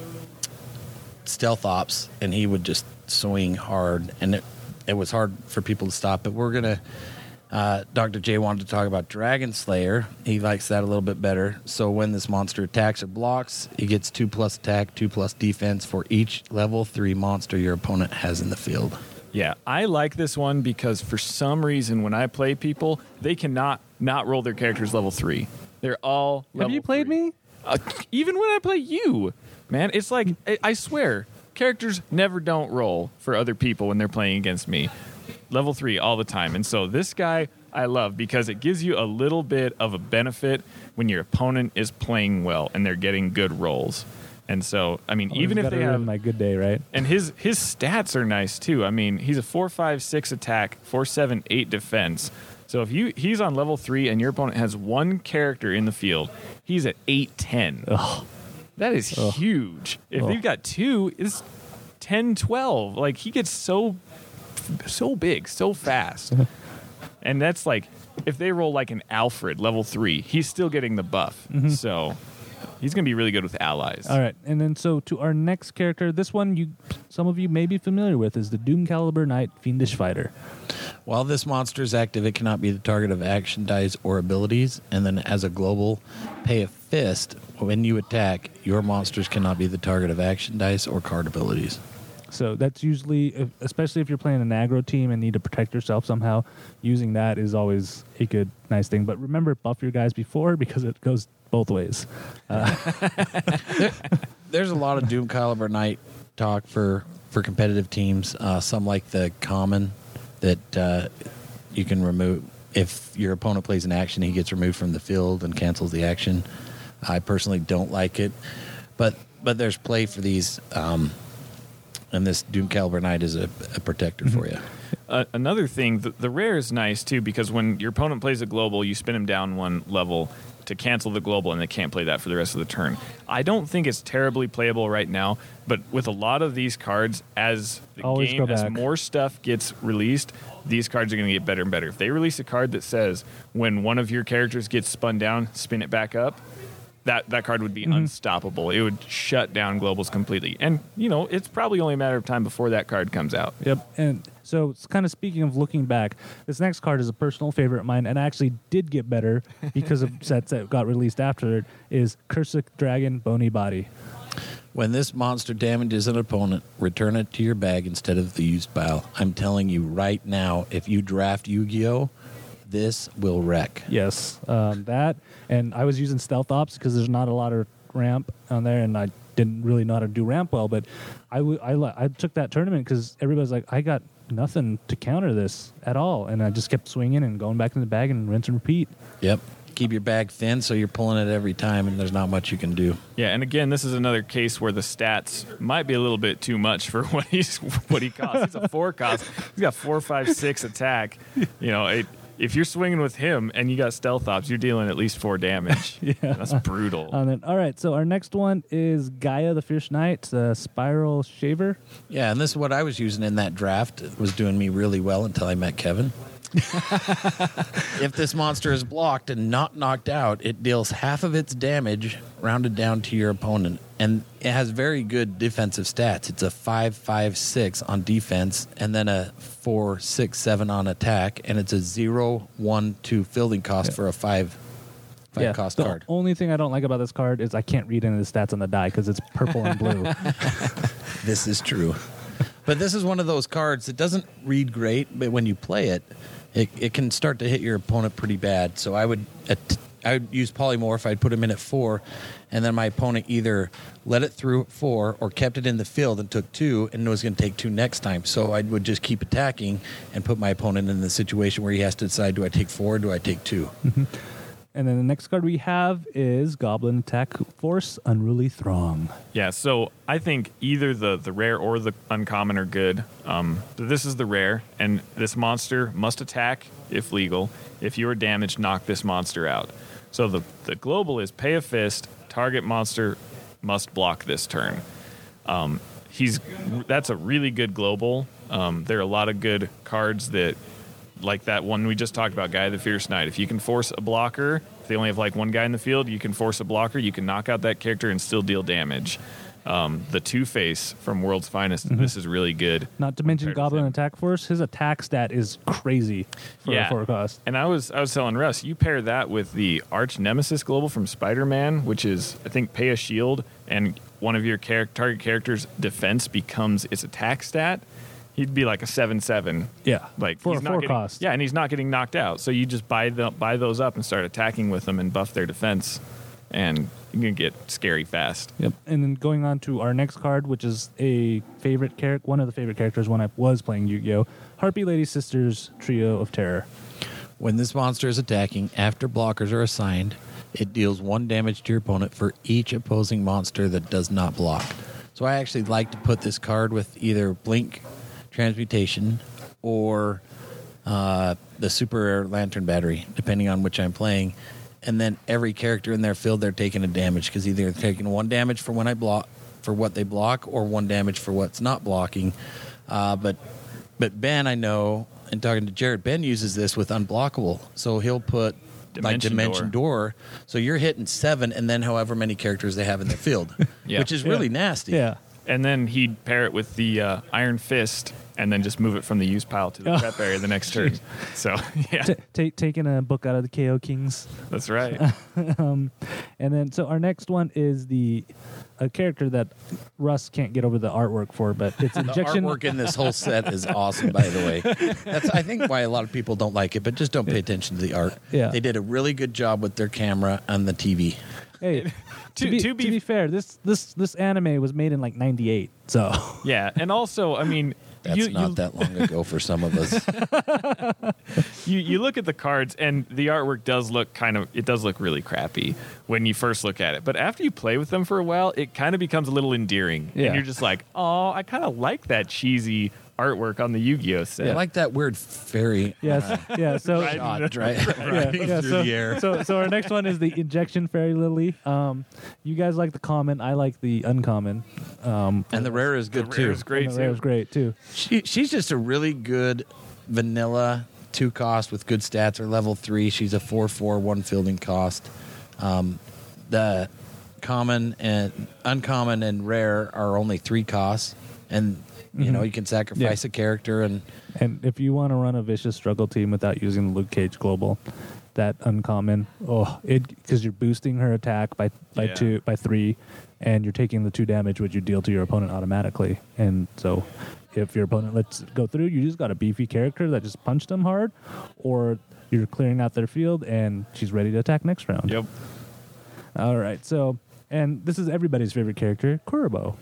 Stealth Ops, and he would just swing hard, and it, it was hard for people to stop. But we're going to Uh, Doctor J wanted to talk about Dragon Slayer. He likes that a little bit better. So when this monster attacks or blocks, he gets two plus attack, two plus defense for each level three monster your opponent has in the field. Yeah, I like this one because for some reason when I play people, they cannot not roll their characters level three. They're all Have level you played three. me? Uh, even when I play you, man, it's like I, I swear, characters never don't roll for other people when they're playing against me. Level three all the time. And so this guy I love because it gives you a little bit of a benefit when your opponent is playing well and they're getting good rolls. And so, I mean, Always even if gotta they ruin have my good day, right? and his his stats are nice too. I mean, he's a four five six attack, four seven eight defense. So if you he's on level three and your opponent has one character in the field, he's at eight ten. Ugh. That is Ugh. huge. If Ugh. they've got two, it's ten twelve. Like he gets so so big, so fast. And that's like if they roll like an Alfred level three, he's still getting the buff. So he's gonna be really good with allies. All right, and then so to our next character, this one you some of you may be familiar with is the Doom Caliber Knight Fiendish Fighter. While this monster is active, it cannot be the target of action dice or abilities. And then as a global, pay a fist. When you attack, your monsters cannot be the target of action dice or card abilities. So that's usually, if- especially if you're playing an aggro team and need to protect yourself somehow, using that is always a good, nice thing. But remember, buff your guys before because it goes both ways. There's a lot of Doom Caliber Knight talk for, for competitive teams. Uh, some like the common that uh, you can remove if your opponent plays an action, he gets removed from the field and cancels the action. I personally don't like it, but but there's play for these, um, and this Doom Caliber Knight is a, a protector for you. Uh, another thing, the, the rare is nice too, because when your opponent plays a global, you spin him down one level to cancel the global, and they can't play that for the rest of the turn. I don't think it's terribly playable right now, but with a lot of these cards, as the Always game, go as back. more stuff gets released, these cards are going to get better and better. If they release a card that says when one of your characters gets spun down, spin it back up, that, that card would be Mm-hmm. unstoppable. It would shut down globals completely. And, you know, it's probably only a matter of time before that card comes out. Yep. And so it's kind of speaking of looking back, this next card is a personal favorite of mine and actually did get better because of sets that got released after it, is Kursic Dragon Bony Body. When this monster damages an opponent, return it to your bag instead of the used pile. I'm telling you right now, if you draft Yu-Gi-Oh!, this will wreck. Yes. Um, that, and I was using Stealth Ops because there's not a lot of ramp on there, and I didn't really know how to do ramp well, but I, w- I, li- I took that tournament because everybody's like, I got nothing to counter this at all, and I just kept swinging and going back in the bag and rinse and repeat. Yep. Keep your bag thin so you're pulling it every time, and there's not much you can do. Yeah, and again, this is another case where the stats might be a little bit too much for what he's what he costs. He's a four cost. He's got four, five, six attack. You know, it, if you're swinging with him and you got stealth ops, you're dealing at least four damage. Yeah. That's brutal. And then, all right, so our next one is Gaia the Fierce Knight, the Spiral Shaver. Yeah, and this is what I was using in that draft. It was doing me really well until I met Kevin. If this monster is blocked and not knocked out, it deals half of its damage rounded down to your opponent. And it has very good defensive stats. It's a five five six on defense, and then a four six seven on attack, and it's a zero one two fielding cost Yeah. for a five five yeah, cost the card. only thing I don't like about this card is I can't read any of the stats on the die because it's purple and blue. This is true. But this is one of those cards that doesn't read great, but when you play it, it, it can start to hit your opponent pretty bad. So I would at- I would use Polymorph. I'd put him in at four, and then my opponent either let it through at four or kept it in the field and took two and was going to take two next time. So I would just keep attacking and put my opponent in the situation where he has to decide, do I take four or do I take two? And then the next card we have is Goblin Attack Force Unruly Throng. Yeah, so I think either the, the rare or the uncommon are good. Um, but this is the rare, and this monster must attack if legal. If you are damaged, knock this monster out. So the, the global is pay a fist, target monster must block this turn. Um, he's that's a really good global. Um, there are a lot of good cards that, like that one we just talked about, Guy the Fierce Knight. If you can force a blocker, if they only have like one guy in the field, you can force a blocker, you can knock out that character and still deal damage. Um, the Two-Face from World's Finest, Mm-hmm. this is really good. Not to mention compared with Goblin him. Attack Force, his attack stat is crazy for Yeah. a four cost. And I was I was telling Russ, you pair that with the Arch Nemesis Global from Spider-Man, which is, I think, pay a shield, and one of your char- target character's defense becomes its attack stat. He'd be like a seven seven. Yeah, Like for he's a not four getting, cost. Yeah, and he's not getting knocked out. So you just buy the buy those up and start attacking with them and buff their defense, and you can get scary fast. Yep. And then going on to our next card, which is a favorite character, one of the favorite characters when I was playing Yu-Gi-Oh! Harpy Lady Sisters Trio of Terror. When this monster is attacking, after blockers are assigned, it deals one damage to your opponent for each opposing monster that does not block. So I actually like to put this card with either Blink Transmutation or uh, the Super Rare Lantern Battery, depending on which I'm playing. And then every character in their field, they're taking a damage because either they're taking one damage for when I block for what they block, or one damage for what's not blocking. Uh, but but Ben, I know, and talking to Jared, Ben uses this with unblockable, so he'll put like Dimension Dimension Door. So you're hitting seven, and then however many characters they have in their field, Yeah. which is really Yeah. nasty. Yeah. And then he'd pair it with the uh, Iron Fist, and then just move it from the use pile to the Oh. prep area the next turn. So yeah, T- ta taking a book out of the K O Kings. that's right. And then, so our next one is the a character that Russ can't get over the artwork for, but it's The injection. artwork in this whole set is awesome, by the way. That's, I think, why a lot of people don't like it, but just don't pay attention to the art. Yeah. They did a really good job with their camera on the T V. Hey, To- to, be, to to, be- be fair, this this this anime was made in like ninety-eight, so Yeah, and also, I mean, That's you, not you, that long ago for some of us. you you look at the cards and the artwork does look kind of it does look really crappy when you first look at it, but after you play with them for a while it kind of becomes a little endearing. Yeah. And you're just like, oh, I kind of like that cheesy artwork on the Yu-Gi-Oh set. I like that weird fairy. Yes, yeah. So Right. Shot, right, yeah, riding yeah, through so, the air. so so our next one is the injection fairy lily. Um, you guys like the common, I like the uncommon. Um, And the rare is good The too. rare is great and the rare too. is great too. She, she's just a really good vanilla two cost with good stats. Or level three. She's a four four one fielding cost. Um, the common and uncommon and rare are only three costs, and you Mhm. know you can sacrifice Yeah. a character and And if you want to run a vicious struggle team without using the Luke Cage Global, that uncommon, oh, it because you're boosting her attack by by Yeah. two by three, and you're taking the two damage which you deal to your opponent automatically. And so, if your opponent lets it go through, you just got a beefy character that just punched them hard, or you're clearing out their field and she's ready to attack next round. Yep. All right, so and this is everybody's favorite character, Kuribo.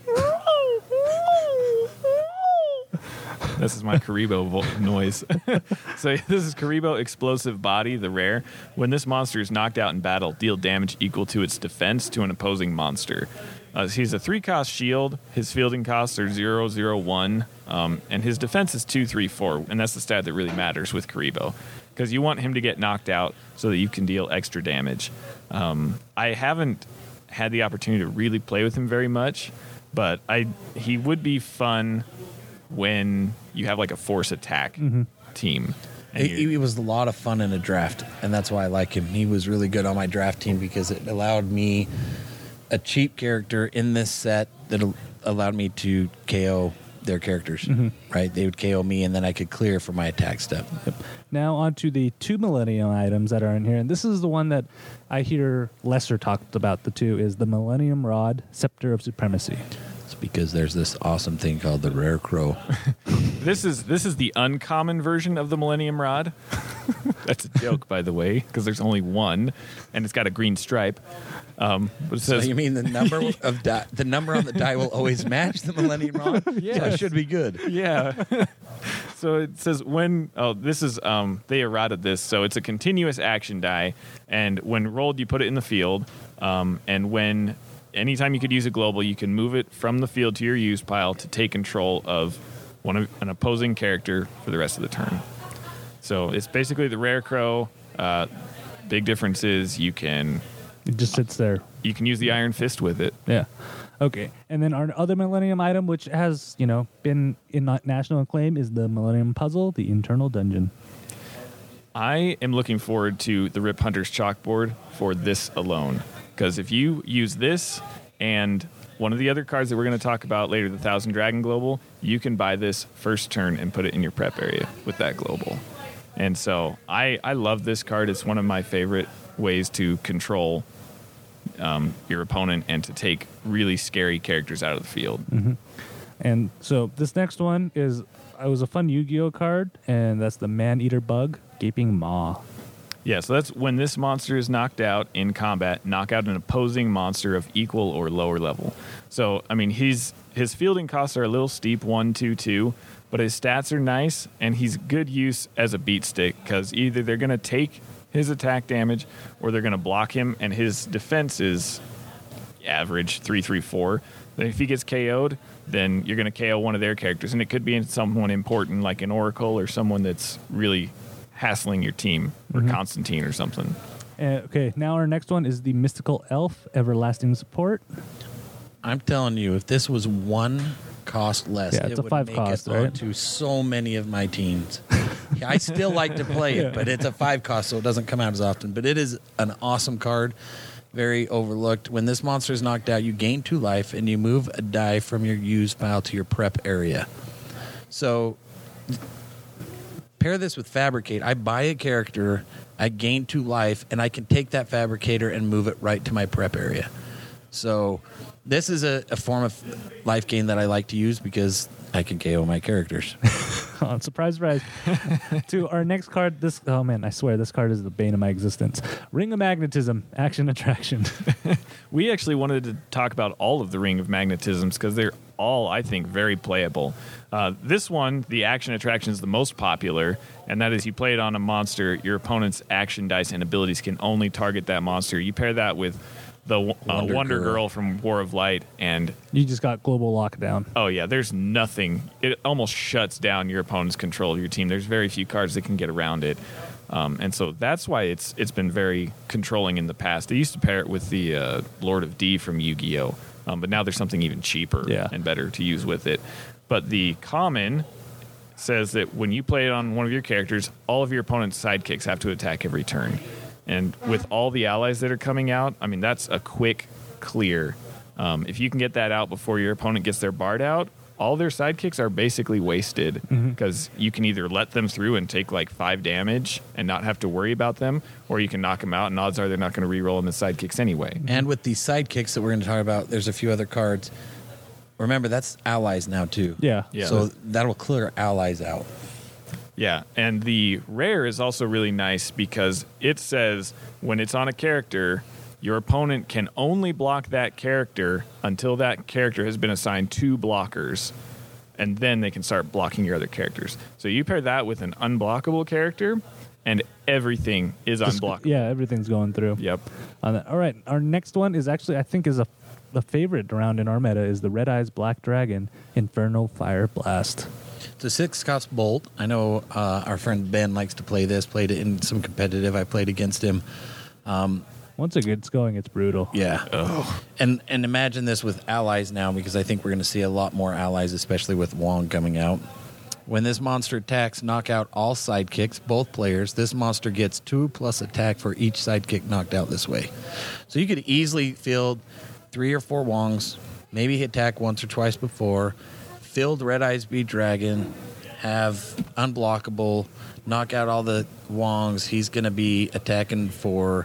This is my Karibo vo- noise. So this is Karibo Explosive Body, the rare. When this monster is knocked out in battle, deal damage equal to its defense to an opposing monster. Uh, he's a three-cost shield. His fielding costs are zero, zero, one, um, and his defense is two, three, four, and that's the stat that really matters with Karibo, because you want him to get knocked out so that you can deal extra damage. Um, I haven't had the opportunity to really play with him very much, but I he would be fun when you have like a force attack team. And He, you're- he was a lot of fun in a draft, and that's why I like him. He was really good on my draft team because it allowed me a cheap character in this set that al- allowed me to K O their characters. Right? They would K O me, and then I could clear for my attack step. Now on to the two Millennium items that are in here, and this is the one that I hear lesser talked about. The two is the Millennium Rod, Scepter of Supremacy. It's because there's this awesome thing called the Rare Crow. This is this is the uncommon version of the Millennium Rod. That's a joke, by the way, because there's only one, and it's got a green stripe. Um, but it So says you mean the number of die, the number on the die will always match the Millennium Rod? Yeah, so it should be good. yeah. So it says when oh this is um they errated this, so it's a continuous action die, and when rolled you put it in the field, um, and when anytime you could use a global, you can move it from the field to your use pile to take control of one of an opposing character for the rest of the turn. So it's basically the Rare Crow. Uh, big difference is you can It just sits there. you can use the Iron Fist with it. Yeah. Okay. And then our other Millennium item, which has, you know, been in na- national acclaim, is the Millennium Puzzle, the Internal Dungeon. I am looking forward to the Rip Hunter's chalkboard for this alone. Because if you use this and one of the other cards that we're going to talk about later, the Thousand Dragon Global, you can buy this first turn and put it in your prep area with that global. And so I, I love this card. It's one of my favorite ways to control um, your opponent and to take really scary characters out of the field. And so this next one is, it was a fun Yu-Gi-Oh card, and that's the Man-Eater Bug, Gaping Maw. Yeah, so that's when this monster is knocked out in combat, knock out an opposing monster of equal or lower level. So, I mean, he's his fielding costs are a little steep, one, two, two, but his stats are nice, and he's good use as a beat stick, because either they're going to take his attack damage or they're going to block him, and his defense is average, three, three, four. Then if he gets K O'd, then you're going to K O one of their characters, and it could be someone important like an Oracle or someone that's really hassling your team, or Constantine or something. Uh, okay, now our next one is the Mystical Elf, Everlasting Support. I'm telling you, if this was one cost less, Yeah, it's it a would five make cost, it right? onto so many of my teams. Yeah, I still like to play it, but it's a five cost, so it doesn't come out as often. But it is an awesome card, very overlooked. When this monster is knocked out, you gain two life, and you move a die from your use pile to your prep area. So pair this with Fabricate. I buy a character, I gain two life, and I can take that Fabricator and move it right to my prep area. So this is a, a form of life gain that I like to use because I can K O my characters. Oh, surprise, surprise. To our next card, this, oh man, I swear this card is the bane of my existence. Ring of Magnetism, action attraction. We actually wanted to talk about all of the Ring of Magnetisms because they're all, I think, very playable. Uh, this one, the action attraction, is the most popular, and that is you play it on a monster, your opponent's action dice and abilities can only target that monster. You pair that with the uh, Wonder Wonder Girl. Girl from War of Light, and You just got global lockdown. oh yeah, there's nothing. It almost shuts down your opponent's control of your team. There's very few cards that can get around it, um, and so that's why it's it's been very controlling in the past. They used to pair it with the uh, Lord of D from Yu-Gi-Oh, um, but now there's something even cheaper Yeah. and better to use with it. But the common says that when you play it on one of your characters, all of your opponent's sidekicks have to attack every turn. And with all the allies that are coming out, I mean, that's a quick clear. Um, if you can get that out before your opponent gets their Bard out, all their sidekicks are basically wasted because you can either let them through and take like five damage and not have to worry about them, or you can knock them out, and odds are they're not going to re-roll them as sidekicks anyway. And with these sidekicks that we're going to talk about, there's a few other cards. Remember, that's allies now, too. Yeah. Yeah. So that'll clear allies out. Yeah, and the rare is also really nice because it says when it's on a character, your opponent can only block that character until that character has been assigned two blockers, and then they can start blocking your other characters. So you pair that with an unblockable character, and everything is unblockable. Yeah, everything's going through. Yep. On that. All right, our next one is actually, I think, is a the favorite around in our meta is the Red Eyes Black Dragon Infernal Fire Blast. It's a six-cost bolt. I know uh, our friend Ben likes to play this, played it in some competitive. I played against him. Once it gets going, it's brutal. Yeah. And and imagine this with allies now, because I think we're going to see a lot more allies, especially with Wong coming out. When this monster attacks, knock out all sidekicks, both players. This monster gets two plus attack for each sidekick knocked out this way. So you could easily field three or four Wongs, maybe attack once or twice before, field Red Eyes Beat Dragon, have unblockable, knock out all the Wongs. He's going to be attacking for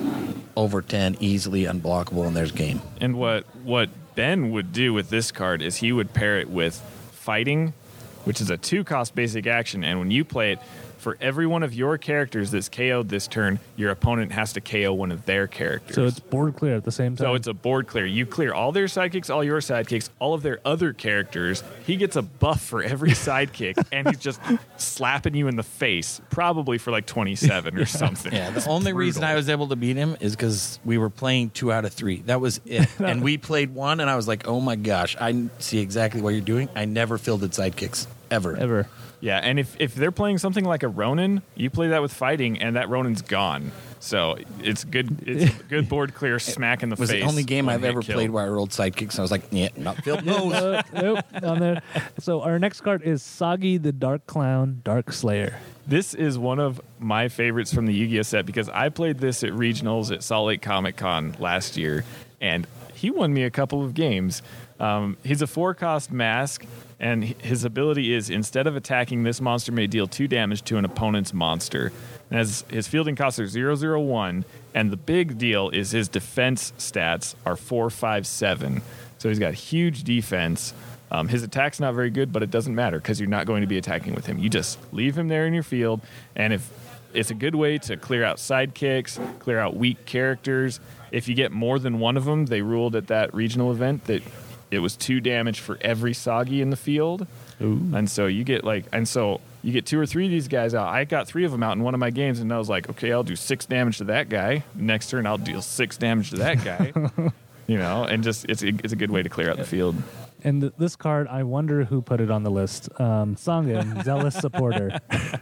over ten, easily unblockable, and there's game. And what what Ben would do with this card is he would pair it with Fighting, which is a two-cost basic action, and when you play it, for every one of your characters that's K O'd this turn, your opponent has to K O one of their characters. So it's board clear at the same time. So it's a board clear. You clear all their sidekicks, all your sidekicks, all of their other characters. He gets a buff for every sidekick, and he's just slapping you in the face, probably for like twenty-seven or something. Yeah, the It's only brutal. reason I was able to beat him is because we were playing two out of three. That was it. And we played one, and I was like, oh my gosh, I see exactly what you're doing. I never fielded sidekicks, ever. ever. Yeah, and if, if they're playing something like a Ronin, you play that with Fighting, and that Ronin's gone. So it's good. It's a good board clear, smack in the It was face. the only game one I've hit ever kill. played where I rolled sidekicks, and I was like, yeah, not fielding those. Uh, nope, on there. So our next card is Sagi the Dark Clown Dark Slayer. This is one of my favorites from the Yu-Gi-Oh set because I played this at regionals at Salt Lake Comic Con last year, and he won me a couple of games. Um, he's a four-cost mask, and his ability is instead of attacking, this monster may deal two damage to an opponent's monster. And as his fielding costs are zero, zero, one, and the big deal is his defense stats are four, five, seven. So he's got huge defense. Um, his attack's not very good, but it doesn't matter because you're not going to be attacking with him. You just leave him there in your field, and if it's a good way to clear out sidekicks, clear out weak characters. If you get more than one of them, they ruled at that regional event that it was two damage for every Sagi in the field. Ooh. And so you get like, and so you get two or three of these guys out. I got three of them out in one of my games, and I was like, okay, I'll do six damage to that guy. Next turn, I'll deal six damage to that guy. You know, and just it's a, it's a good way to clear out the field. And th- this card, I wonder who put it on the list. Um, Sangan, Zealous Supporter.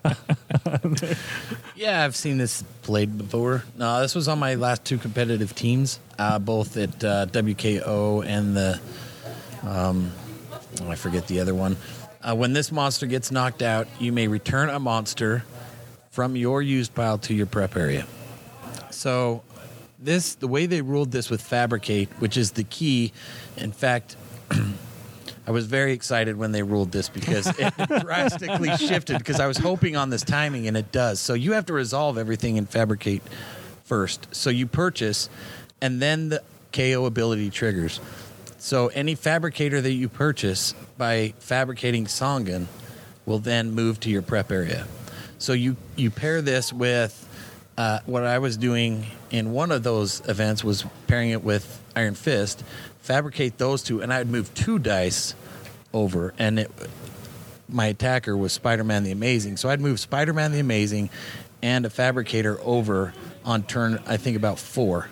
Yeah, I've seen this played before. No, this was on my last two competitive teams, uh, both at uh, W K O and the, um, oh, I forget the other one. Uh, when this monster gets knocked out, you may return a monster from your used pile to your prep area. So this, the way they ruled this with Fabricate, which is the key, in fact, I was very excited when they ruled this because it drastically shifted because I was hoping on this timing, and it does. So you have to resolve everything in Fabricate first. So you purchase, and then the K O ability triggers. So any Fabricator that you purchase by fabricating Sangan will then move to your prep area. So you, you pair this with uh, what I was doing in one of those events was pairing it with Iron Fist, fabricate those two, and I would move two dice over, and it, my attacker was Spider-Man the Amazing. So I'd move Spider-Man the Amazing and a Fabricator over on turn, I think, about four.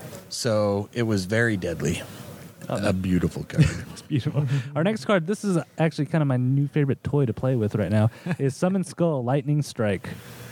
So it was very deadly. Oh, a beautiful card. It's beautiful. Our next card, this is actually kind of my new favorite toy to play with right now, is Summon Skull Lightning Strike.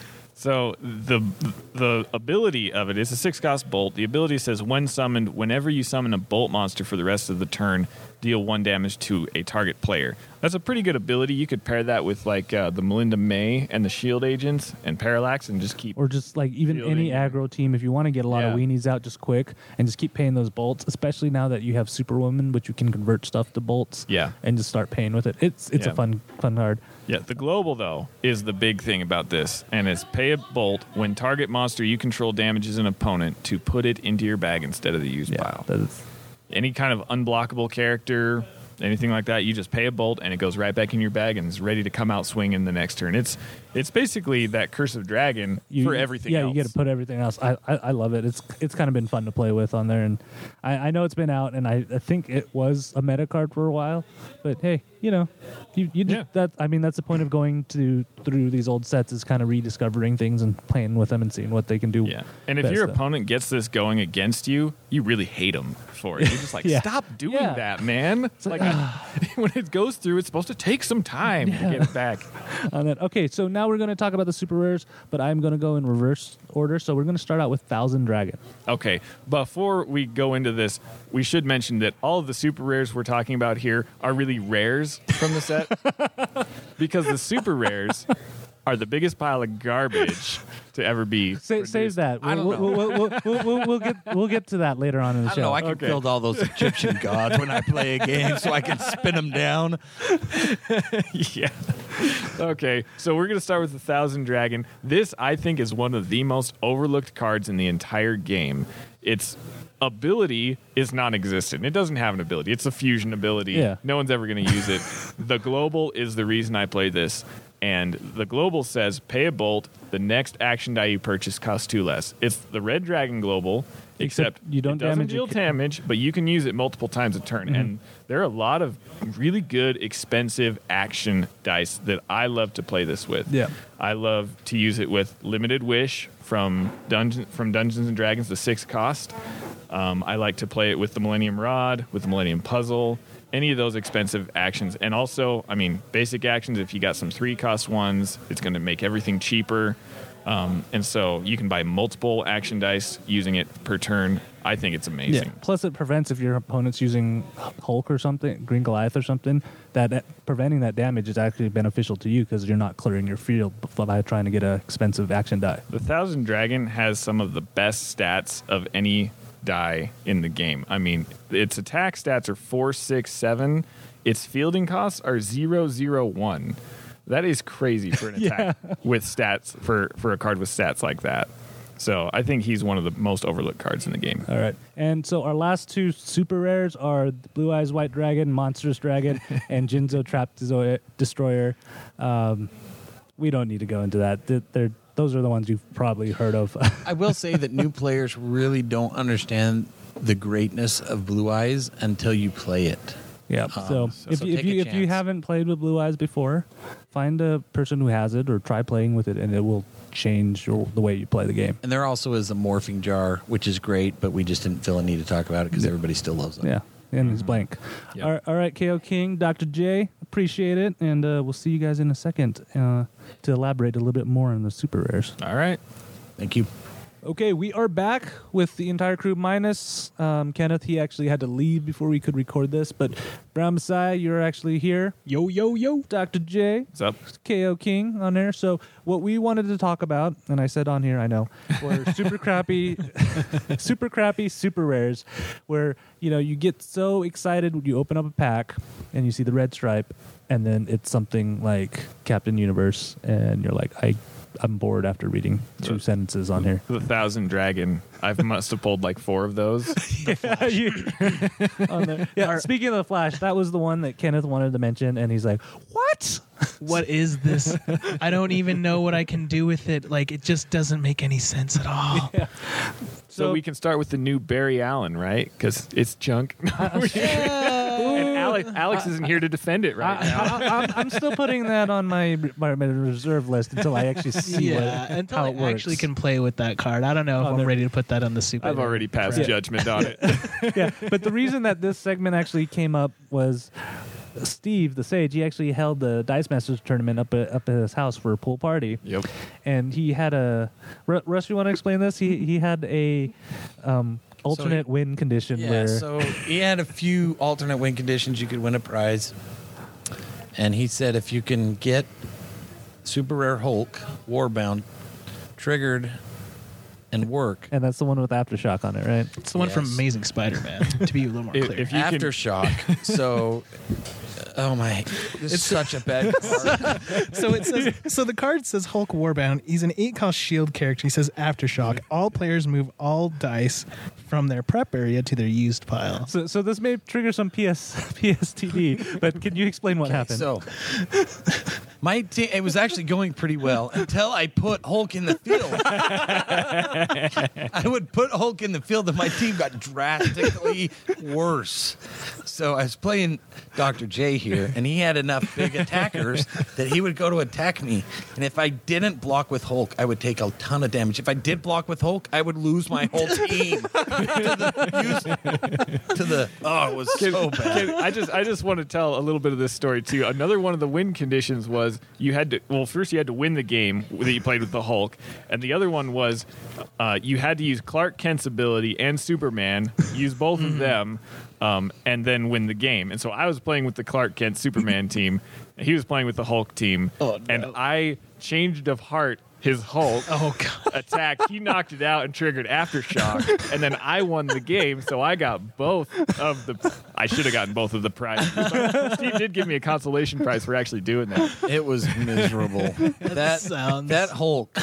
So the the ability of it is a six-cost bolt. The ability says, when summoned, whenever you summon a bolt monster for the rest of the turn, deal one damage to a target player. That's a pretty good ability. You could pair that with like uh, the Melinda May and the Shield Agents and Parallax and just keep... Or just like even fielding. any aggro team, if you want to get a lot Yeah. of weenies out just quick and just keep paying those bolts, especially now that you have Superwoman, which you can convert stuff to bolts Yeah. and just start paying with it. It's it's Yeah. a fun fun card. Yeah, the global, though, is the big thing about this, and it's pay a bolt when target monster you control damages an opponent to put it into your bag instead of the use pile. that is, Any kind of unblockable character, anything like that, you just pay a bolt and it goes right back in your bag and is ready to come out swinging the next turn. It's it's basically that Curse of Dragon you, for everything yeah, else. you get to put everything else. I, I I love it. It's it's kind of been fun to play with on there, and I, I know it's been out, and I, I think it was a meta card for a while. But hey, you know, you you Yeah. that I mean that's the point of going to through these old sets is kind of rediscovering things and playing with them and seeing what they can do. Yeah, and if best your though. opponent gets this going against you, you really hate them for it. You're just like, Yeah. stop doing Yeah. that, man. It's like I, when it goes through, it's supposed to take some time to get it back. on that. Okay, so now we're going to talk about the super rares, but I'm going to go in reverse order. So we're going to start out with Thousand Dragon. Okay, before we go into this, we should mention that all of the super rares we're talking about here are really rares from the set because the super rares are the biggest pile of garbage to ever be. Sa- produced. save that. I don't we'll, know. We'll, we'll, we'll, we'll, we'll get we'll get to that later on in the I show. don't know. I can Okay. build all those Egyptian gods when I play a game, so I can spin them down. Yeah. Okay, so we're going to start with the Thousand Dragon. This, I think, is one of the most overlooked cards in the entire game. Its ability is non-existent. It doesn't have an ability. It's a fusion ability. Yeah. No one's ever going to use it. The global is the reason I play this. And the global says, pay a bolt. The next action die you purchase costs two less. It's the Red Dragon global, Except except, you don't it doesn't damage deal it. damage, but you can use it multiple times a turn. Mm-hmm. And there are a lot of really good, expensive action dice that I love to play this with. Yeah. I love to use it with Limited Wish from Dungeon from Dungeons and Dragons, the six cost. Um, I like to play it with the Millennium Rod, with the Millennium Puzzle, any of those expensive actions. And also, I mean, basic actions, if you got some three cost ones, it's going to make everything cheaper. Um, and so you can buy multiple action dice using it per turn. I think it's amazing. Plus, it prevents if your opponent's using Hulk or something, Green Goliath or something, that, that preventing that damage is actually beneficial to you because you're not clearing your field by trying to get an expensive action die. The Thousand Dragon has some of the best stats of any die in the game. I mean, its attack stats are four, six, seven. Its fielding costs are zero, zero, one. That is crazy for an attack with stats for, for a card with stats like that. So I think he's one of the most overlooked cards in the game. All right. And so our last two super rares are Blue Eyes White Dragon, Monstrous Dragon, and Jinzo Trap Deso- Destroyer. Um, we don't need to go into that. They're, they're, those are the ones you've probably heard of. I will say that new players really don't understand the greatness of Blue Eyes until you play it. Yeah. so, so- if, so you, if take a you if you chance. haven't played with Blue Eyes before, find a person who has it or try playing with it, and it will change your, the way you play the game. And there also is a morphing jar, which is great, but we just didn't feel a need to talk about it because everybody still loves it. Yeah. And it's blank. Yep. All, right, all right, K O King, Doctor J, appreciate it, and uh, we'll see you guys in a second uh, to elaborate a little bit more on the super rares. All right. Thank you. Okay, we are back with the entire crew minus um, Kenneth. He actually had to leave before we could record this, but Brown Messiah, you're actually here. Yo, yo, yo. Doctor J, What's up? K O King on there. So what we wanted to talk about, and I said on here, I know, were super crappy, super crappy super rares, where you know you get so excited when you open up a pack and you see the red stripe, and then it's something like Captain Universe, and you're like, I. I'm bored after reading two sentences on here. The Thousand Dragon. I must have pulled like four of those. Yeah, you- on there. Yeah, speaking of the Flash, that was the one that Kenneth wanted to mention, and he's like, "What?" what is this? I don't even know what I can do with it. Like, it just doesn't make any sense at all. So, So- we can start with the new Barry Allen, right? Because it's junk. And Alex, Alex isn't here to defend it right I, now. I, I'm, I'm still putting that on my, my my reserve list until I actually see yeah, what, until how I it works. actually can play with that card. I don't know if Oh, I'm there- ready to put that on the super. I've already passed Right. judgment on it. Yeah, but the reason that this segment actually came up was Steve, the Sage. He actually held the Dice Masters tournament up at, up at his house for a pool party, Yep. and he had a. Ru- Russ, you want to explain this? He he had a um, alternate win condition Yeah, where so he had a few alternate win conditions you could win a prize. And he said if you can get Super Rare Hulk, Warbound, triggered, and work, and that's the one with Aftershock on it, right? It's the one from Yes. Amazing Spider-Man. To be a little more If- clear. if you can- Aftershock. So, oh my, this is such a bad card. So it says. So the card says Hulk Warbound. He's an eight-cost shield character. He says Aftershock. All players move all dice from their prep area to their used pile. So so this may trigger some P S P S T D, but can you explain what happened? So, my team, it was actually going pretty well until I put Hulk in the field. I would put Hulk in the field and my team got drastically worse. So I was playing Doctor J here, and he had enough big attackers that he would go to attack me. And if I didn't block with Hulk, I would take a ton of damage. If I did block with Hulk, I would lose my whole team to the, use, to the oh, it was so bad. Can- I just I just want to tell a little bit of this story too. Another one of the win conditions was you had to well first you had to win the game that you played with the Hulk, and the other one was uh, you had to use Clark Kent's ability and Superman, use both of them, um, and then win the game. And so I was playing with the Clark Kent Superman team, and he was playing with the Hulk team, Oh, no. and I changed of heart his Hulk Oh god. attack. He knocked it out and triggered Aftershock, and then I won the game. So I got both of the. I should have gotten both of the prizes. But Steve did give me a consolation prize for actually doing that. It was miserable. that sounds- that Hulk.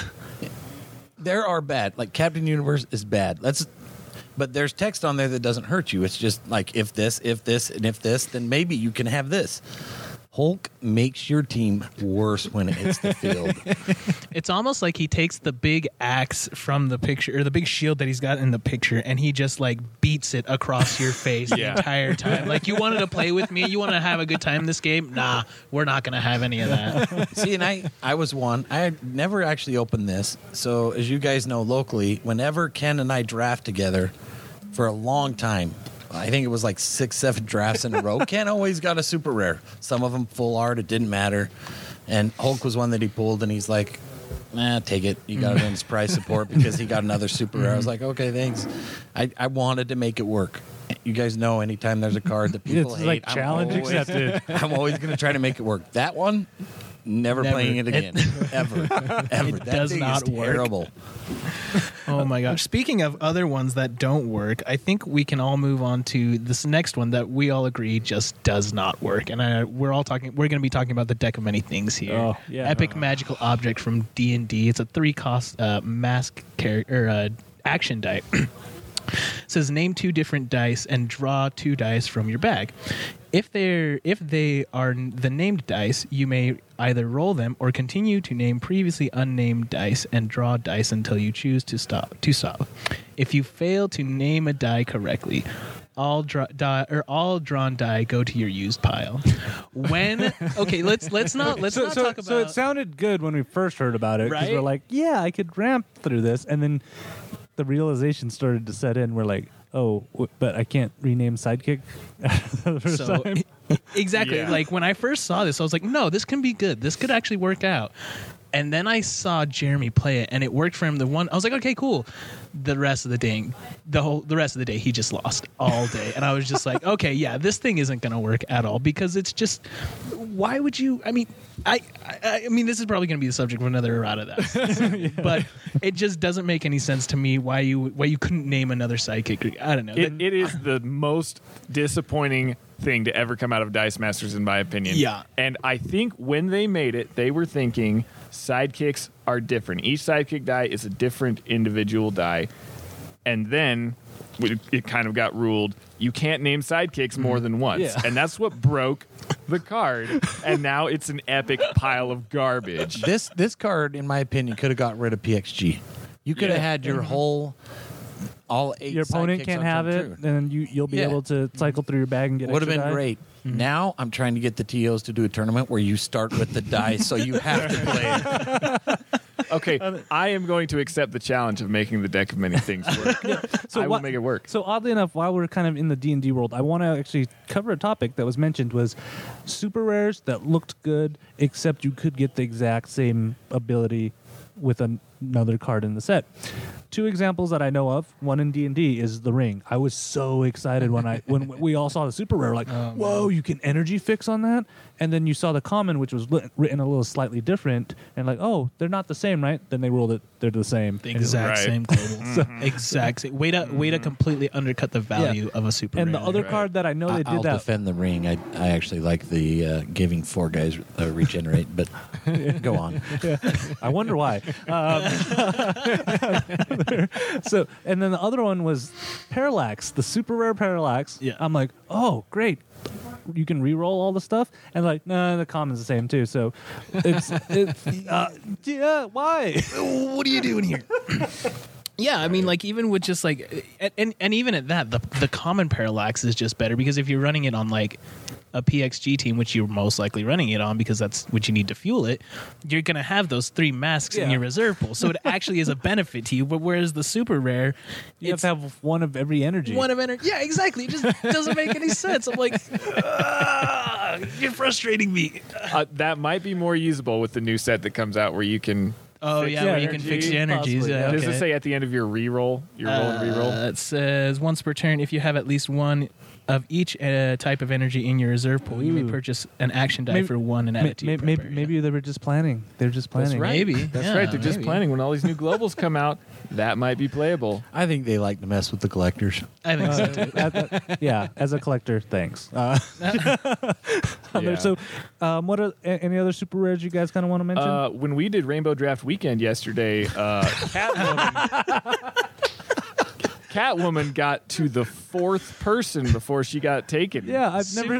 There are bad. Like Captain Universe is bad. Let's. But there's text on there that doesn't hurt you. It's just like if this, if this, and if this, then maybe you can have this. Hulk makes your team worse when it hits the field. It's almost like he takes the big axe from the picture, or the big shield that he's got in the picture, and he just like beats it across your face Yeah. the entire time. Like, you wanted to play with me, you want to have a good time in this game? Nah, we're not going to have any of that. See, and I, I was one. I had never actually opened this. So, as you guys know locally, whenever Ken and I draft together for a long time, I think it was like six, seven drafts in a row, Ken always got a super rare. Some of them full art, it didn't matter. And Hulk was one that he pulled, and he's like, nah, take it. You got it in his prize support because he got another super rare. I was like, okay, thanks. I, I wanted to make it work. You guys know anytime there's a card that people It's hate, like I'm challenge always- accepted. I'm always going to try to make it work. That one, never, Never. playing it again. ever. Ever. It that does thing not is work. terrible. Oh my gosh. Speaking of other ones that don't work, I think we can all move on to this next one that we all agree just does not work. And I, we're all talking, we're going to be talking about the Deck of Many Things here. Oh, yeah. Epic Magical Object from D and D. It's a three cost uh, mask character, or uh, action die. Says name two different dice and draw two dice from your bag. If they're if they are n- the named dice, you may either roll them or continue to name previously unnamed dice and draw dice until you choose to stop. To stop. If you fail to name a die correctly, all draw die or all drawn die go to your used pile. When okay, let's let's not let's so, not so, talk about. so it sounded good when we first heard about it because Right? we're like, yeah, I could ramp through this, and then the realization started to set in. We're like, oh, w- but I can't rename Sidekick. the first So time. exactly, Yeah. like when I first saw this, I was like, no, this can be good. This could actually work out. And then I saw Jeremy play it, and it worked for him. The one I was like, okay, cool. The rest of the day, the whole the rest of the day, he just lost all day, and I was just like, okay, yeah, this thing isn't going to work at all because it's just. Why would you? I mean, I I, I mean, this is probably going to be the subject of another errata that, but it just doesn't make any sense to me why you why you couldn't name another sidekick. I don't know. It, it is the most disappointing thing to ever come out of Dice Masters, in my opinion. Yeah. And I think when they made it, they were thinking sidekicks are different. Each sidekick die is a different individual die. And then it, it kind of got ruled you can't name sidekicks more than once. Yeah. And that's what broke the card, and now it's an epic pile of garbage. This this card, in my opinion, could have got rid of P X G. You could have Yeah. had your whole all eight. Your opponent sidekicks can't on have turn it, two. and you you'll be Yeah. able to cycle through your bag and get. Would have extra been die. great. Now I'm trying to get the T Os to do a tournament where you start with the dice, so you have to play it. Okay, I am going to accept the challenge of making the deck of many things work. So I will what- make it work. So oddly enough, while we're kind of in the D and D world, I want to actually cover a topic that was mentioned was super rares that looked good, except you could get the exact same ability with an- another card in the set. Two examples that I know of. One in D and D is the Ring. I was so excited when I when we all saw the super rare, like, whoa, you can energy fix on that. And then you saw the common, which was lit, written a little slightly different, and like, oh, they're not the same, right? Then they ruled it they're the same. The exact Right. same global. Exact same. Way to way to completely undercut the value of a super. And the rare. other card that I know they I, did I'll that. defend the ring. I I actually like the uh, giving four guys uh, regenerate, but go on. I wonder why. Um, so, and then the other one was Parallax, the super rare Parallax. Yeah. I'm like, oh, great. You can re-roll all the stuff, and like, no, nah, the common's the same too. So, it's, it's uh, yeah. Why? What are you doing here? Yeah, I mean, like even with just like, and, and and even at that, the the common Parallax is just better because if you're running it on like a P X G team, which you're most likely running it on because that's what you need to fuel it, you're gonna have those three masks in Yeah. your reserve pool, so it actually is a benefit to you. But whereas the super rare, You have it's to have one of every energy. one of energy. Yeah, exactly. It just doesn't make any sense. I'm like, "Ah, you're frustrating me. Uh, that might be more usable with the new set that comes out where you can. Oh fix yeah, your where you can fix energy. your energies. Possibly, Yeah, yeah. Does it okay. say at the end of your reroll? Your roll and reroll? Uh, it says once per turn, if you have at least one of each uh, type of energy in your reserve pool, you may Ooh. purchase an action die Maybe- for one and add May- it to your may- prepper, maybe, yeah. maybe they were just planning. They're just That's planning. right. Maybe. That's Yeah, right. They're just maybe. planning when all these new globals come out. That might be playable. I think they like to mess with the collectors. I think so Uh, too. that- that- yeah, as a collector, thanks. Uh, Yeah. So, um, what are a- any other super rares you guys kind of want to mention? Uh, when we did Rainbow Draft Weekend yesterday, uh, Catwoman, Catwoman got to the fourth person before she got taken. yeah, I've never.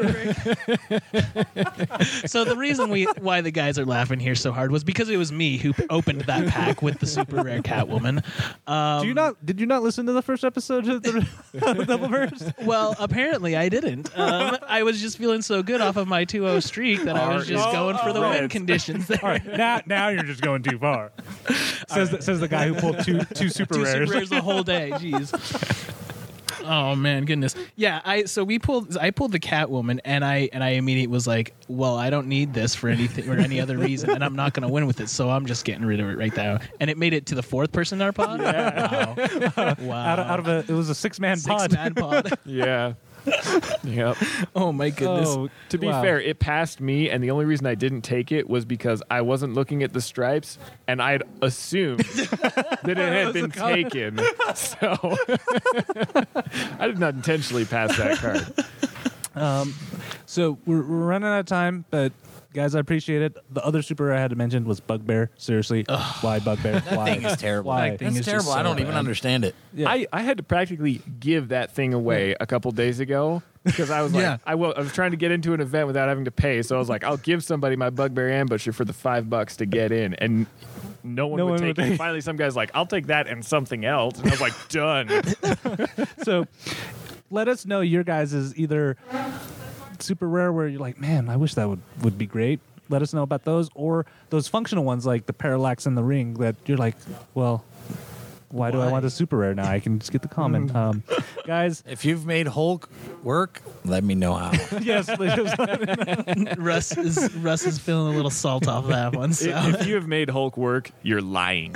So the reason we why the guys are laughing here so hard was because it was me who opened that pack with the super rare Catwoman. Um, Do you not? Did you not listen to the first episode of the Double Burst? Well, apparently I didn't. Um, I was just feeling so good off of my two oh streak that I was just Oh, going for the oh, win right. conditions there. All right, now now you're just going too far. Says the, says the guy who pulled two two super Two rares. super rares the whole day. Jeez. Oh man, goodness. Yeah, I so we pulled I pulled the Catwoman and I and I immediately was like, well, I don't need this for anything or any other reason, and I'm not going to win with it, so I'm just getting rid of it right now. And it made it to the fourth person in our pod. Wow. Wow. Out of, out of a, it was a six man pod. Six man pod. Yeah. Yep. Oh my goodness. Oh, To be wow. fair, it passed me, and the only reason I didn't take it was because I wasn't looking at the stripes, and I'd assumed that it had been taken. So I did not intentionally pass that card. Um, so we're, we're running out of time, but guys, I appreciate it. The other super rare I had to mention was Bugbear. Seriously, why Bugbear? That Why? thing is terrible. Why? That thing That's is just terrible. I so don't even bad. understand it. Yeah. I, I had to practically give that thing away a couple days ago because I was like, Yeah. I, will, I was trying to get into an event without having to pay. So I was like, I'll give somebody my Bugbear Ambusher for the five bucks to get in. And no one No would one take would it. take- Finally, some guy's like, I'll take that and something else. And I was like, done. So let us know your guys' is either super rare where you're like, man, I wish that would, would be great. Let us know about those, or those functional ones like the Parallax and the Ring that you're like, well, why, do I Why? want a super rare now? I can just get the common. um, guys, If you've made Hulk work, let me know how. yes, please. Russ is Russ is feeling a little salt off that one. So. If you have made Hulk work, you're lying.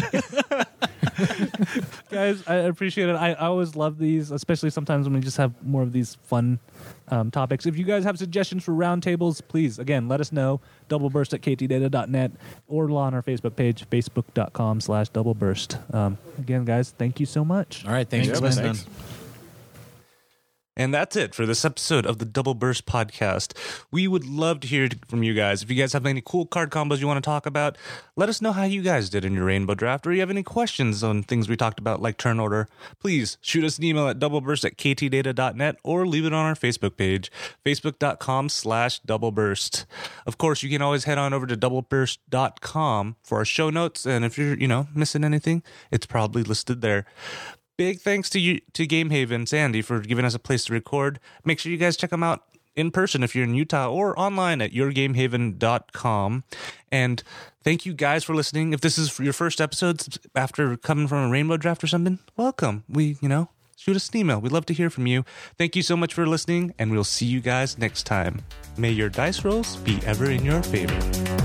Guys, I appreciate it. I, I always love these, especially sometimes when we just have more of these fun um, topics. If you guys have suggestions for roundtables, please, again, let us know. Doubleburst at k t data dot net or on our Facebook page, facebook.com slash doubleburst. Um, again, guys, thank you so much. All right, thanks Thanks, for man. listening. Thanks. And that's it for this episode of the Double Burst Podcast. We would love to hear from you guys. If you guys have any cool card combos you want to talk about, let us know how you guys did in your Rainbow Draft, or you have any questions on things we talked about, like turn order. Please shoot us an email at doubleburst at k t data dot net or leave it on our Facebook page, facebook.com slash doubleburst. Of course, you can always head on over to doubleburst dot com for our show notes, and if you're, you know, missing anything, it's probably listed there. Big thanks to you, to Game Haven, Sandy, for giving us a place to record. Make sure you guys check them out in person if you're in Utah, or online at your game haven dot com. And thank you guys for listening. If this is your first episode after coming from a Rainbow Draft or something, welcome. We, you know, shoot us an email. We'd love to hear from you. Thank you so much for listening, and we'll see you guys next time. May your dice rolls be ever in your favor.